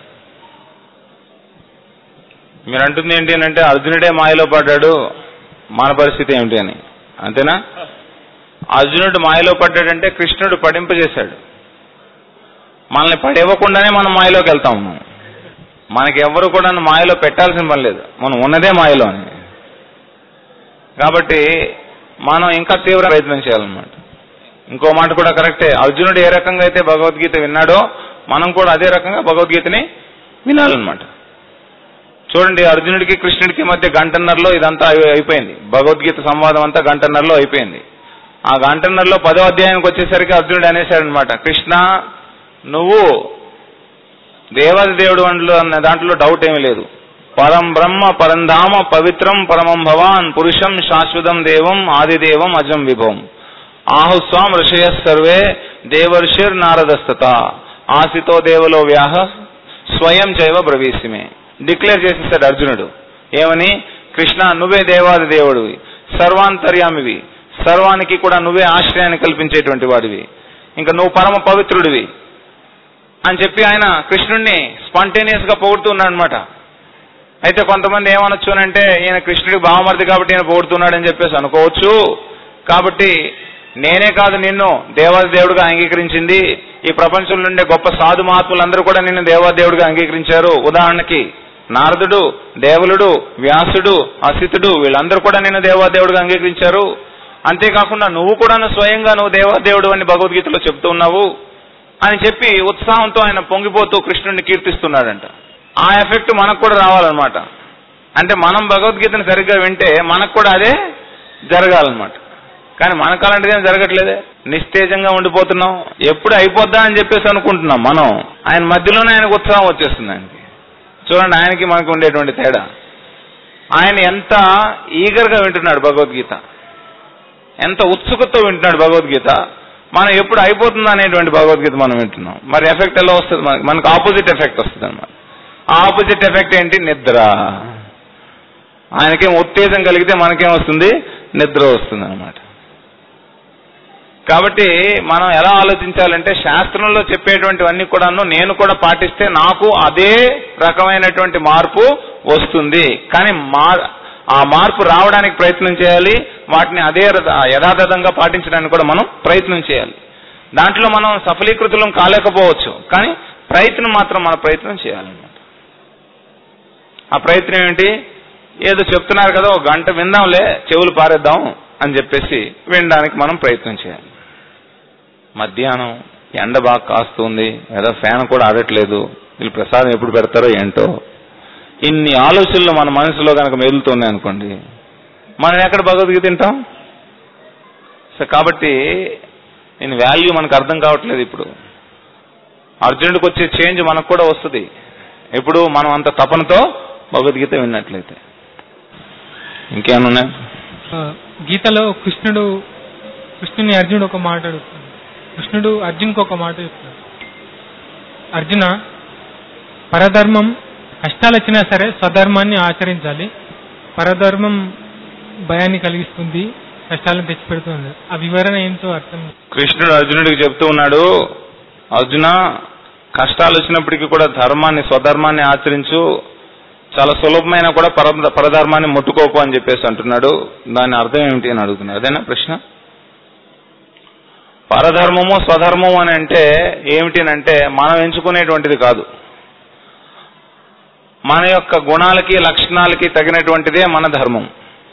మీరు అంటుంది ఏంటి అని అంటే, అర్జునుడే మాయలో పడ్డాడు, మన పరిస్థితి ఏమిటి అని, అంతేనా? అర్జునుడు మాయలో పడ్డాడంటే కృష్ణుడు పడింపజేశాడు. మనల్ని పడివ్వకుండానే మనం మాయలోకి వెళ్తాము. మనకి ఎవరు కూడా మాయలో పెట్టాల్సిన పని లేదు, మనం ఉన్నదే మాయలో అని. కాబట్టి మనం ఇంకా తీవ్ర ప్రయత్నం చేయాలన్నమాట. ఇంకో మాట కూడా కరెక్టే, అర్జునుడు ఏ రకంగా అయితే భగవద్గీత విన్నాడో మనం కూడా అదే రకంగా భగవద్గీతని వినాలన్నమాట. చూడండి, అర్జునుడికి కృష్ణుడికి మధ్య గంటన్నరలో ఇదంతా అయిపోయింది. భగవద్గీత సంవాదం అంతా గంటన్నరలో అయిపోయింది. ఆ గంటన్నరలో 10వ అధ్యాయానికి వచ్చేసరికి అర్జునుడు అనేశాడనమాట, కృష్ణ నువ్వు దేవాది దేవుడు అన్న దాంట్లో డౌట్ ఏమీ లేదు. పరం బ్రహ్మ పరంధామ పవిత్రం పరమం భవాన్ పురుషం శాశ్వతం దేవం ఆదిదేవం అజం విభవం ఆహుస్వాం ఋషయ సర్వే దేవర్షిర్ నారదస్తత ఆసితో దేవలో వ్యాహ స్వయం చైవ బ్రవీసిమే. డిక్లేర్ చేసేసాడు అర్జునుడు. ఏమని? కృష్ణ నువ్వే దేవాది దేవుడివి, సర్వాంతర్యామివి, సర్వానికి కూడా నువ్వే ఆశ్రయాన్ని కల్పించేటువంటి వాడివి, ఇంకా నువ్వు పరమ పవిత్రుడివి అని చెప్పి ఆయన కృష్ణుడిని స్పాంటేనియస్ గా పొగుడుతున్నాడు అనమాట. అయితే కొంతమంది ఏమనొచ్చు అంటే, ఈయన కృష్ణుడికి బావమరిది కాబట్టి ఈయన పొగుడుతున్నాడని చెప్పేసి అనుకోవచ్చు. కాబట్టి నేనే కాదు నిన్ను దేవాది దేవుడిగా అంగీకరించింది, ఈ ప్రపంచంలో ఉండే గొప్ప సాధు మహాత్ములందరూ కూడా నిన్ను దేవాది దేవుడిగా అంగీకరించారు. ఉదాహరణకి నారదుడు, దేవులుడు, వ్యాసుడు, అసితుడు వీళ్ళందరూ కూడా నేను దేవాదేవుడిగా అంగీకరించారు. అంతేకాకుండా నువ్వు కూడా స్వయంగా నువ్వు దేవాదేవుడు అని భగవద్గీతలో చెప్తూ ఉన్నావు అని చెప్పి ఉత్సాహంతో ఆయన పొంగిపోతూ కృష్ణుడిని కీర్తిస్తున్నాడంట. ఆ ఎఫెక్ట్ మనకు కూడా రావాలన్నమాట. అంటే మనం భగవద్గీతను సరిగ్గా వింటే మనకు కూడా అదే జరగాలన్నమాట. కానీ మనకు అలాంటిదేం జరగట్లేదే, నిస్తేజంగా ఉండిపోతున్నాం. ఎప్పుడు అయిపోద్దా అని చెప్పేసి అనుకుంటున్నాం మనం. ఆయన మధ్యలోనే ఆయనకు ఉత్సాహం వచ్చేస్తుంది. ఆయనకి చూడండి, ఆయనకి మనకు ఉండేటువంటి తేడా. ఆయన ఎంత ఈగర్గా వింటున్నాడు భగవద్గీత, ఎంత ఉత్సుకతో వింటున్నాడు భగవద్గీత. మనం ఎప్పుడు అయిపోతుందా అనేటువంటి భగవద్గీత మనం వింటున్నాం. మరి ఎఫెక్ట్ ఎలా వస్తుంది? మనకు ఆపోజిట్ ఎఫెక్ట్ వస్తుంది అన్నమాట. ఆ ఆపోజిట్ ఎఫెక్ట్ ఏంటి? నిద్ర. ఆయనకేం ఉత్తేజం కలిగితే మనకేం వస్తుంది? నిద్ర వస్తుంది అన్నమాట. కాబట్టి మనం ఎలా ఆలోచించాలంటే, శాస్త్రంలో చెప్పేటువంటివన్నీ కూడాను నేను కూడా పాటిస్తే నాకు అదే రకమైనటువంటి మార్పు వస్తుంది. కానీ ఆ మార్పు రావడానికి ప్రయత్నం చేయాలి. వాటిని అదే యథాతథంగా పాటించడానికి కూడా మనం ప్రయత్నం చేయాలి. దాంట్లో మనం సఫలీకృతులం కాలేకపోవచ్చు, కానీ ప్రయత్నం మాత్రం మన ప్రయత్నం చేయాలన్నమాట. ఆ ప్రయత్నం ఏంటి? ఏదో చెప్తున్నారు కదా, ఒక గంట విందాంలే, చెవులు పారేద్దాం అని చెప్పేసి వినడానికి మనం ప్రయత్నం చేయాలి. మధ్యాహ్నం ఎండ బాగా కాస్తుంది, ఏదో ఫ్యాన్ కూడా ఆడట్లేదు, వీళ్ళు ప్రసాదం ఎప్పుడు పెడతారో ఏంటో, ఇన్ని ఆలోచనలు మన మనసులో కనుక మెదులుతున్నాయి అనుకోండి, మనం ఎక్కడ భగవద్గీత తింటాం? సో కాబట్టి దీని వాల్యూ మనకు అర్థం కావట్లేదు. ఇప్పుడు అర్జునుడికి వచ్చే చేంజ్ మనకు కూడా వస్తుంది ఎప్పుడు మనం అంత తపనతో భగవద్గీత విన్నట్లయితే. ఇంకేమన్నా? గీతలో కృష్ణుని అర్జునుడు ఒక మాట అడుగుతాడు. కృష్ణుడు అర్జునుకు ఒక మాట చెప్తాడు. అర్జున, పరధర్మం కష్టాలు వచ్చినా సరే స్వధర్మాన్ని ఆచరించాలి. పరధర్మం భయాన్ని కలిగిస్తుంది, కష్టాలను తెచ్చిపెడుతుంది. ఆ వివరణ ఏంటో అర్థం. కృష్ణుడు అర్జునుడికి చెప్తూ ఉన్నాడు, అర్జున కష్టాలు వచ్చినప్పటికీ కూడా ధర్మాన్ని, స్వధర్మాన్ని ఆచరించు, చాలా సులభమైన కూడా పరధర్మాన్ని ముట్టుకోకు అని చెప్పేసి అంటున్నాడు. దాని అర్థం ఏమిటి అని అడుగుతున్నాడు. అదేనా ప్రశ్న? పరధర్మము స్వధర్మము అని అంటే ఏమిటి అంటే మనం ఎంచుకునేటువంటిది కాదు. మన యొక్క గుణాలకి లక్షణాలకి తగినటువంటిదే మన ధర్మం.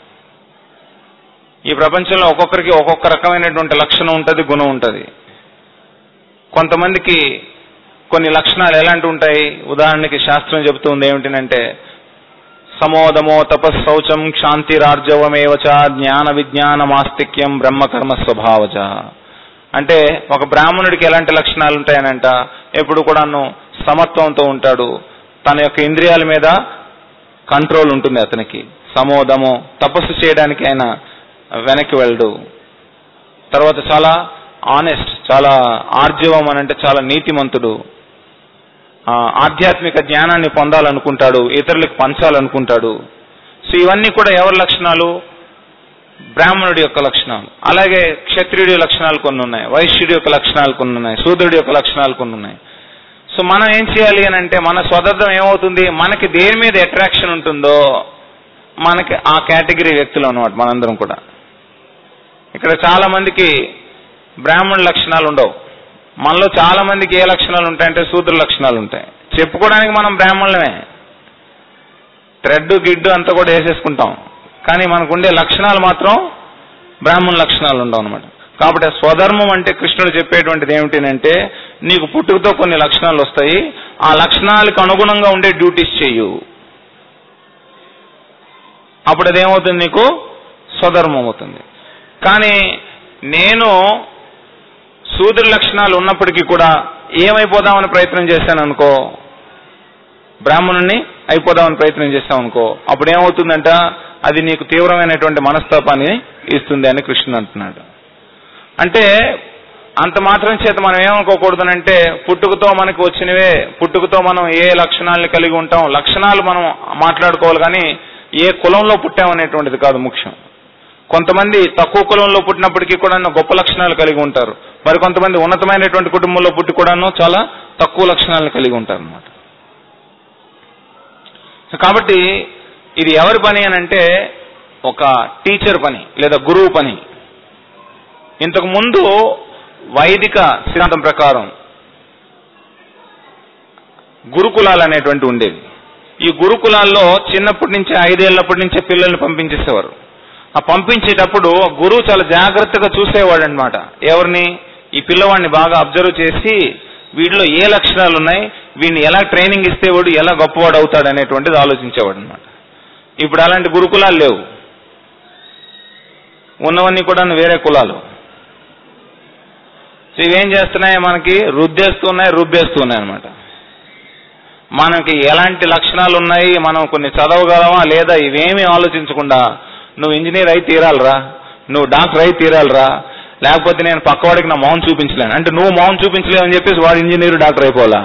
ఈ ప్రపంచంలో ఒక్కొక్కరికి ఒక్కొక్క రకమైనటువంటి లక్షణం ఉంటుంది, గుణం ఉంటుంది. కొంతమందికి కొన్ని లక్షణాలు ఎలాంటి ఉంటాయి? ఉదాహరణకి శాస్త్రం చెబుతుంది ఏమిటంటే, సమోదమో తపస్సౌచం క్షాంతిరార్జవమేవచ జ్ఞాన విజ్ఞానమాస్తిక్యం బ్రహ్మకర్మ స్వభావచ. అంటే ఒక బ్రాహ్మణుడికి ఎలాంటి లక్షణాలు ఉంటాయనంట, ఎప్పుడు కూడాను సమత్వంతో ఉంటాడు, తన యొక్క ఇంద్రియాల మీద కంట్రోల్ ఉంటుంది అతనికి. సమోదము, తపస్సు చేయడానికి ఆయన వెనక్కి వెళ్ళడు. తర్వాత చాలా ఆనెస్ట్, చాలా ఆర్జవం అని అంటే చాలా నీతిమంతుడు, ఆధ్యాత్మిక జ్ఞానాన్ని పొందాలనుకుంటాడు, ఇతరులకు పంచాలనుకుంటాడు. సో ఇవన్నీ కూడా ఎవరి లక్షణాలు? బ్రాహ్మణుడి యొక్క లక్షణాలు. అలాగే క్షత్రియుడి లక్షణాలు కొన్ని ఉన్నాయి, వైశ్యుడి యొక్క లక్షణాలు కొన్ని ఉన్నాయి, శూద్రుడి యొక్క లక్షణాలు కొన్ని ఉన్నాయి. సో మనం ఏం చేయాలి అని అంటే, మన స్వతత్వం ఏమవుతుంది? మనకి దేని మీద అట్రాక్షన్ ఉంటుందో మనకి ఆ కేటగిరీ వ్యక్తులు అన్నమాట మనందరం కూడా. ఇక్కడ చాలా మందికి బ్రాహ్మణుల లక్షణాలు ఉండవు. మనలో చాలా మందికి ఏ లక్షణాలు ఉంటాయంటే శూద్ర లక్షణాలు ఉంటాయి. చెప్పుకోవడానికి మనం బ్రాహ్మణులమే, థ్రెడ్ గిడ్డు అంతా కూడా వేసేసుకుంటాం, కానీ మనకు ఉండే లక్షణాలు మాత్రం బ్రాహ్మణ లక్షణాలు ఉండవు అనమాట. కాబట్టి స్వధర్మం అంటే కృష్ణుడు చెప్పేటువంటిది ఏమిటంటే, నీకు పుట్టుకతో కొన్ని లక్షణాలు వస్తాయి, ఆ లక్షణాలకు అనుగుణంగా ఉండే డ్యూటీస్ చెయ్యు, అప్పుడు అదేమవుతుంది? నీకు స్వధర్మం అవుతుంది. కానీ నేను శూద్ర లక్షణాలు ఉన్నప్పటికీ కూడా ఏమైపోదామని ప్రయత్నం చేశాను అనుకో, బ్రాహ్మణుణ్ణి అయిపోదామని ప్రయత్నం చేస్తామనుకో, అప్పుడు ఏమవుతుందంట? అది నీకు తీవ్రమైనటువంటి మనస్తాపాన్ని ఇస్తుంది అని కృష్ణుడు అంటున్నాడు. అంటే అంత మాత్రం చేత మనం ఏమనుకోకూడదనంటే, పుట్టుకతో మనకు వచ్చినవే, పుట్టుకతో మనం ఏ లక్షణాలను కలిగి ఉంటాం, లక్షణాలు మనం మాట్లాడుకోవాలి, కానీ ఏ కులంలో పుట్టామనేటువంటిది కాదు ముఖ్యం. కొంతమంది తక్కువ కులంలో పుట్టినప్పటికీ కూడా గొప్ప లక్షణాలు కలిగి ఉంటారు, మరి కొంతమంది ఉన్నతమైనటువంటి కుటుంబంలో పుట్టి కూడాను చాలా తక్కువ లక్షణాలను కలిగి ఉంటారు అన్నమాట. కాబట్టి ఇది ఎవరి పని అని అంటే, ఒక టీచర్ పని లేదా గురువు పని. ఇంతకు ముందు వైదిక సిద్ధాంతం ప్రకారం గురుకులాలు అనేటువంటి ఉండేవి. ఈ గురుకులాల్లో చిన్నప్పటి నుంచి 5 ఏళ్లప్పటి నుంచే పిల్లల్ని పంపించేసేవారు. ఆ పంపించేటప్పుడు గురువు చాలా జాగ్రత్తగా చూసేవాడు అనమాట. ఎవరిని? ఈ పిల్లవాడిని బాగా అబ్జర్వ్ చేసి వీడిలో ఏ లక్షణాలు ఉన్నాయి, వీడిని ఎలా ట్రైనింగ్ ఇస్తే వాడు ఎలా గొప్పవాడు అవుతాడు అనేటువంటిది ఆలోచించేవాడు అనమాట. ఇప్పుడు అలాంటి గురుకులాలు లేవు, ఉన్నవన్నీ కూడా వేరే కులాలు. ఇవేం చేస్తున్నాయి? మనకి రుబ్బేస్తున్నాయి అనమాట. మనకి ఎలాంటి లక్షణాలు ఉన్నాయి, మనం కొన్ని చదవగలమా లేదా, ఇవేమీ ఆలోచించకుండా నువ్వు ఇంజనీర్ అయి తీరాలరా, నువ్వు డాక్టర్ అయి తీరాలరా, లేకపోతే నేను పక్కవాడికి నా మౌన్ చూపించలేను అంటే నువ్వు మౌన్ చూపించలేవు అని చెప్పేసి వాడు ఇంజనీర్ డాక్టర్ అయిపోలా.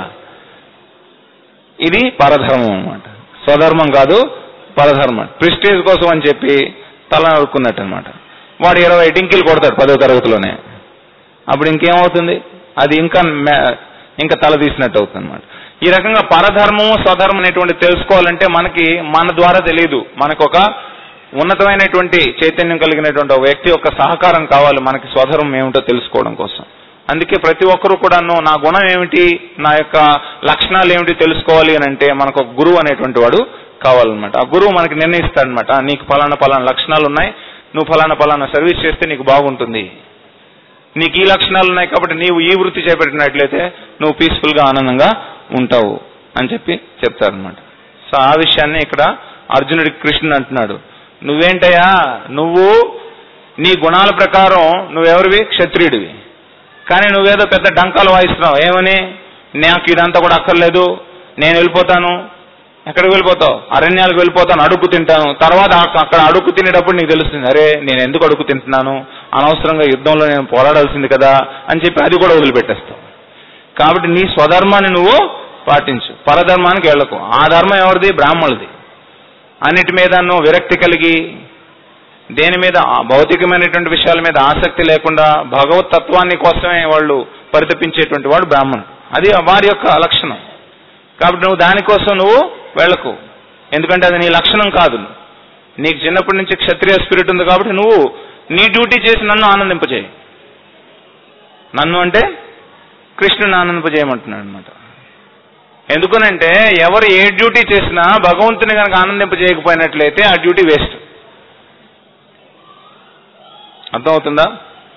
ఇది పరధర్మం అనమాట. స్వధర్మం కాదు, పరధర్మం. ప్రెస్టేజ్ కోసం అని చెప్పి తల నరుక్కున్నట్టు అనమాట. వాడు 20 టింకిలు కొడతాడు 10వ తరగతిలోనే. అప్పుడు ఇంకేమవుతుంది? అది ఇంకా తల తీసినట్టు అవుతుంది అనమాట. ఈ రకంగా పరధర్మము స్వధర్మం అనేటువంటి తెలుసుకోవాలంటే మనకి మన ద్వారా తెలియదు. మనకు ఒక ఉన్నతమైనటువంటి చైతన్యం కలిగినటువంటి ఒక వ్యక్తి యొక్క సహకారం కావాలి మనకి స్వధర్మం ఏమిటో తెలుసుకోవడం కోసం. అందుకే ప్రతి ఒక్కరూ కూడాను నా గుణం ఏమిటి, నా యొక్క లక్షణాలు ఏమిటి తెలుసుకోవాలి అని అంటే మనకు ఒక గురువు అనేటువంటి వాడు కావాలన్నమాట. ఆ గురువు మనకి నిర్ణయిస్తాడనమాట. నీకు ఫలానా లక్షణాలు ఉన్నాయి, నువ్వు ఫలానా సర్వీస్ చేస్తే నీకు బాగుంటుంది, నీకు ఈ లక్షణాలు ఉన్నాయి కాబట్టి నీవు ఈ వృత్తి చేపట్టినట్లయితే నువ్వు పీస్ఫుల్గా ఆనందంగా ఉంటావు అని చెప్పి చెప్తారనమాట. సో ఆ విషయాన్ని ఇక్కడ అర్జునుడికి కృష్ణుడు అంటున్నాడు, నువ్వేంటయ్యా, నువ్వు నీ గుణాల ప్రకారం నువ్వెవరివి? క్షత్రియుడివి. కానీ నువ్వేదో పెద్ద డంకాలు వాయిస్తున్నావు. ఏమని? నాకు ఇదంతా కూడా అక్కర్లేదు, నేను వెళ్ళిపోతాను. ఎక్కడికి వెళ్ళిపోతావు? అరణ్యాలకు వెళ్ళిపోతాను, అడుక్కు తింటాను. తర్వాత అక్కడ అడుక్కు తినేటప్పుడు నీకు తెలుస్తుంది, అరే నేను ఎందుకు అడుక్కు తింటున్నాను, అనవసరంగా యుద్ధంలో నేను పోరాడాల్సింది కదా అని చెప్పి అది కూడా వదిలిపెట్టేస్తావు. కాబట్టి నీ స్వధర్మాన్ని నువ్వు పాటించు, పరధర్మానికి వెళ్ళకు. ఆ ధర్మం ఎవరిది? బ్రాహ్మణులది. అన్నిటి మీద నువ్వు విరక్తి కలిగి దేని మీద భౌతికమైనటువంటి విషయాల మీద ఆసక్తి లేకుండా భగవత్ తత్వాన్ని కోసమే వాళ్ళు పరితపించేటువంటి వాడు బ్రాహ్మణుడు. అది వారి యొక్క లక్షణం. కాబట్టి నువ్వు దానికోసం నువ్వు వెళ్ళకు, ఎందుకంటే అది నీ లక్షణం కాదు. నీకు చిన్నప్పటి నుంచి క్షత్రియ స్పిరిట్ ఉంది కాబట్టి నువ్వు నీ డ్యూటీ చేసి నన్ను ఆనందింపజేయి. నన్ను అంటే కృష్ణుని ఆనందింపజేయమంటున్నాడు అనమాట. ఎందుకనంటే ఎవరు ఏ డ్యూటీ చేసినా భగవంతుని కనుక ఆనందింపజేయకపోయినట్లయితే ఆ డ్యూటీ వేస్ట్. అర్థమవుతుందా?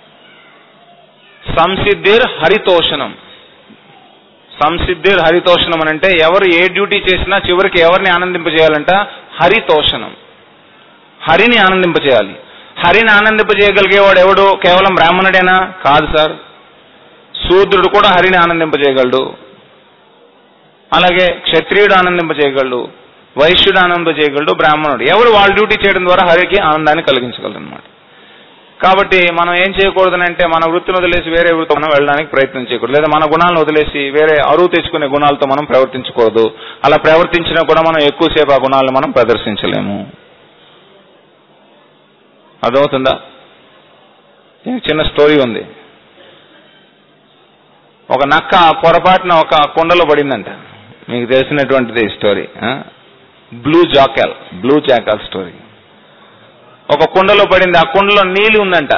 సంసిద్ధిర్ హరితోషణం. సంసిద్ధిర్ హరితోషణం అని అంటే ఎవరు ఏ డ్యూటీ చేసినా చివరికి ఎవరిని ఆనందింపజేయాలంట? హరితోషణం. హరిని ఆనందింపజేయాలి. హరిని ఆనందింపజేయగలిగేవాడు ఎవడు? కేవలం బ్రాహ్మణుడేనా? కాదు సార్, శూద్రుడు కూడా హరిని ఆనందింపజేయగలడు, అలాగే క్షత్రియుడు ఆనందింపజేయగలడు, వైశ్యుడు ఆనందింపజేయగలడు, బ్రాహ్మణుడు. ఎవరు వాళ్ళ డ్యూటీ చేయడం ద్వారా హరికి ఆనందాన్ని కలిగించగలరు అనమాట. కాబట్టి మనం ఏం చేయకూడదనంటే మన వృత్తిని వదిలేసి వేరే వృత్తి మనం వెళ్ళడానికి ప్రయత్నం చేయకూడదు, లేదా మన గుణాలను వదిలేసి వేరే అరువు తెచ్చుకునే గుణాలతో మనం ప్రవర్తించకూడదు. అలా ప్రవర్తించినా కూడా మనం ఎక్కువసేపు ఆ గుణాలను మనం ప్రదర్శించలేము. అర్థమవుతుందా? చిన్న స్టోరీ ఉంది. ఒక నక్క పొరపాటున ఒక కుండలో పడిందంట. మీకు తెలిసినటువంటిది స్టోరీ, బ్లూ జాకల్ స్టోరీ. ఒక కుండలో పడింది, ఆ కుండలో నీళ్ళు ఉందంట.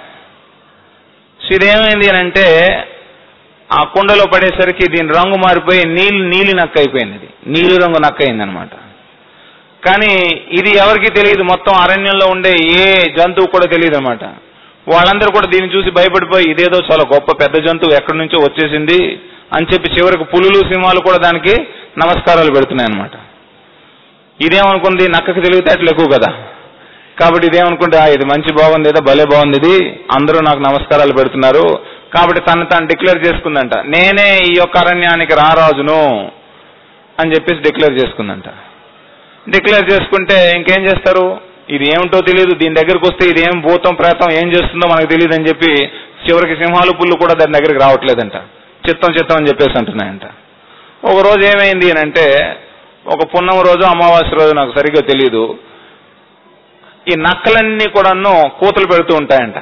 ఇదేమైంది అని అంటే ఆ కుండలో పడేసరికి దీని రంగు మారిపోయి నీలి నక్క అయిపోయింది. ఇది నీలి రంగు నక్క అయిందనమాట. కానీ ఇది ఎవరికి తెలియదు, మొత్తం అరణ్యంలో ఉండే ఏ జంతువు కూడా తెలియదు అనమాట. వాళ్ళందరూ కూడా దీన్ని చూసి భయపడిపోయి ఇదేదో చాలా గొప్ప పెద్ద జంతువు ఎక్కడి నుంచో వచ్చేసింది అని చెప్పి చివరికి పులులు సింహాలు కూడా దానికి నమస్కారాలు పెడుతున్నాయి అనమాట. ఇదేమనుకుంది, నక్కకి తెలివితేటలు ఎక్కువ కదా, కాబట్టి ఇదేమనుకుంటే ఇది మంచి బాగుంది, ఏదో భలే బాగుంది, ఇది అందరూ నాకు నమస్కారాలు పెడుతున్నారు. కాబట్టి తాను డిక్లేర్ చేసుకుందంట, నేనే ఈ యొక్క అరణ్యానికి రారాజును అని చెప్పేసి డిక్లేర్ చేసుకుందంట. డిక్లేర్ చేసుకుంటే ఇంకేం చేస్తారు, ఇది ఏమిటో తెలియదు, దీని దగ్గరికి వస్తే ఇది ఏం భూతం ప్రేతం ఏం చేస్తుందో మనకు తెలియదు అని చెప్పి చివరికి సింహాలు పుల్లు కూడా దాని దగ్గరికి రావట్లేదంట. చిత్తం అని చెప్పేసి అంటున్నాయంట. ఒక రోజు ఏమైంది అని అంటే ఒక పున్నమ రోజు అమావాస్య రోజు నాకు సరిగ్గా తెలియదు, ఈ నక్కలన్నీ కూడాను కూతలు పెడుతూ ఉంటాయంట.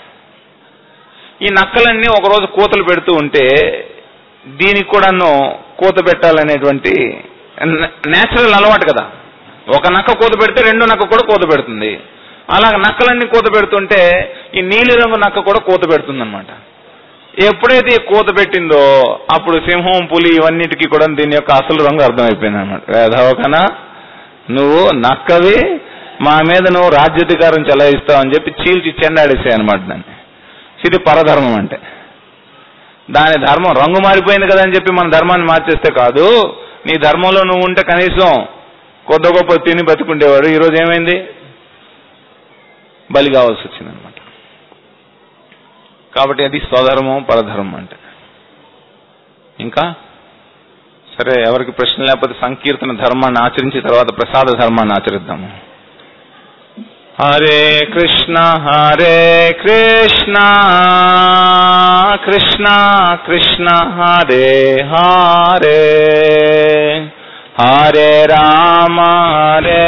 ఈ నక్కలన్నీ ఒకరోజు కూతలు పెడుతూ ఉంటే దీనికి కూడాను కూత పెట్టాలనేటువంటి నేచురల్ అలవాటు కదా. ఒక నక్క కూత పెడితే రెండో నక్క కూడా కూత పెడుతుంది. అలాగ నక్కలన్నీ కూత పెడుతుంటే ఈ నీలి రంగు నక్క కూడా కూత పెడుతుంది అనమాట. ఎప్పుడైతే ఈ కూత పెట్టిందో అప్పుడు సింహం, పులి ఇవన్నిటికీ కూడా దీని యొక్క అసలు రంగు అర్థమైపోయింది అనమాట. వేధవకనా, నువ్వు నక్కవి, మా మీద నువ్వు రాజ్యాధికారం చెలాయిస్తావు అని చెప్పి చీల్చి చెండాడేసాయి అనమాట దాన్ని. ఇది పరధర్మం అంటే. దాని ధర్మం రంగు మారిపోయింది కదా అని చెప్పి మన ధర్మాన్ని మార్చేస్తే కాదు. నీ ధర్మంలో నువ్వు ఉంటే కనీసం కొద్ది గొప్ప తిని బతుకుండేవాడు. ఈరోజు ఏమైంది? బలి కావాల్సి వచ్చిందనమాట. కాబట్టి అది స్వధర్మం, పరధర్మం అంటే. ఇంకా సరే, ఎవరికి ప్రశ్న లేకపోతే సంకీర్తన ధర్మాన్ని ఆచరించి తర్వాత ప్రసాద ధర్మాన్ని ఆచరిద్దాము. హరే కృష్ణ కృష్ణ కృష్ణ హరే హరే, హరే రామ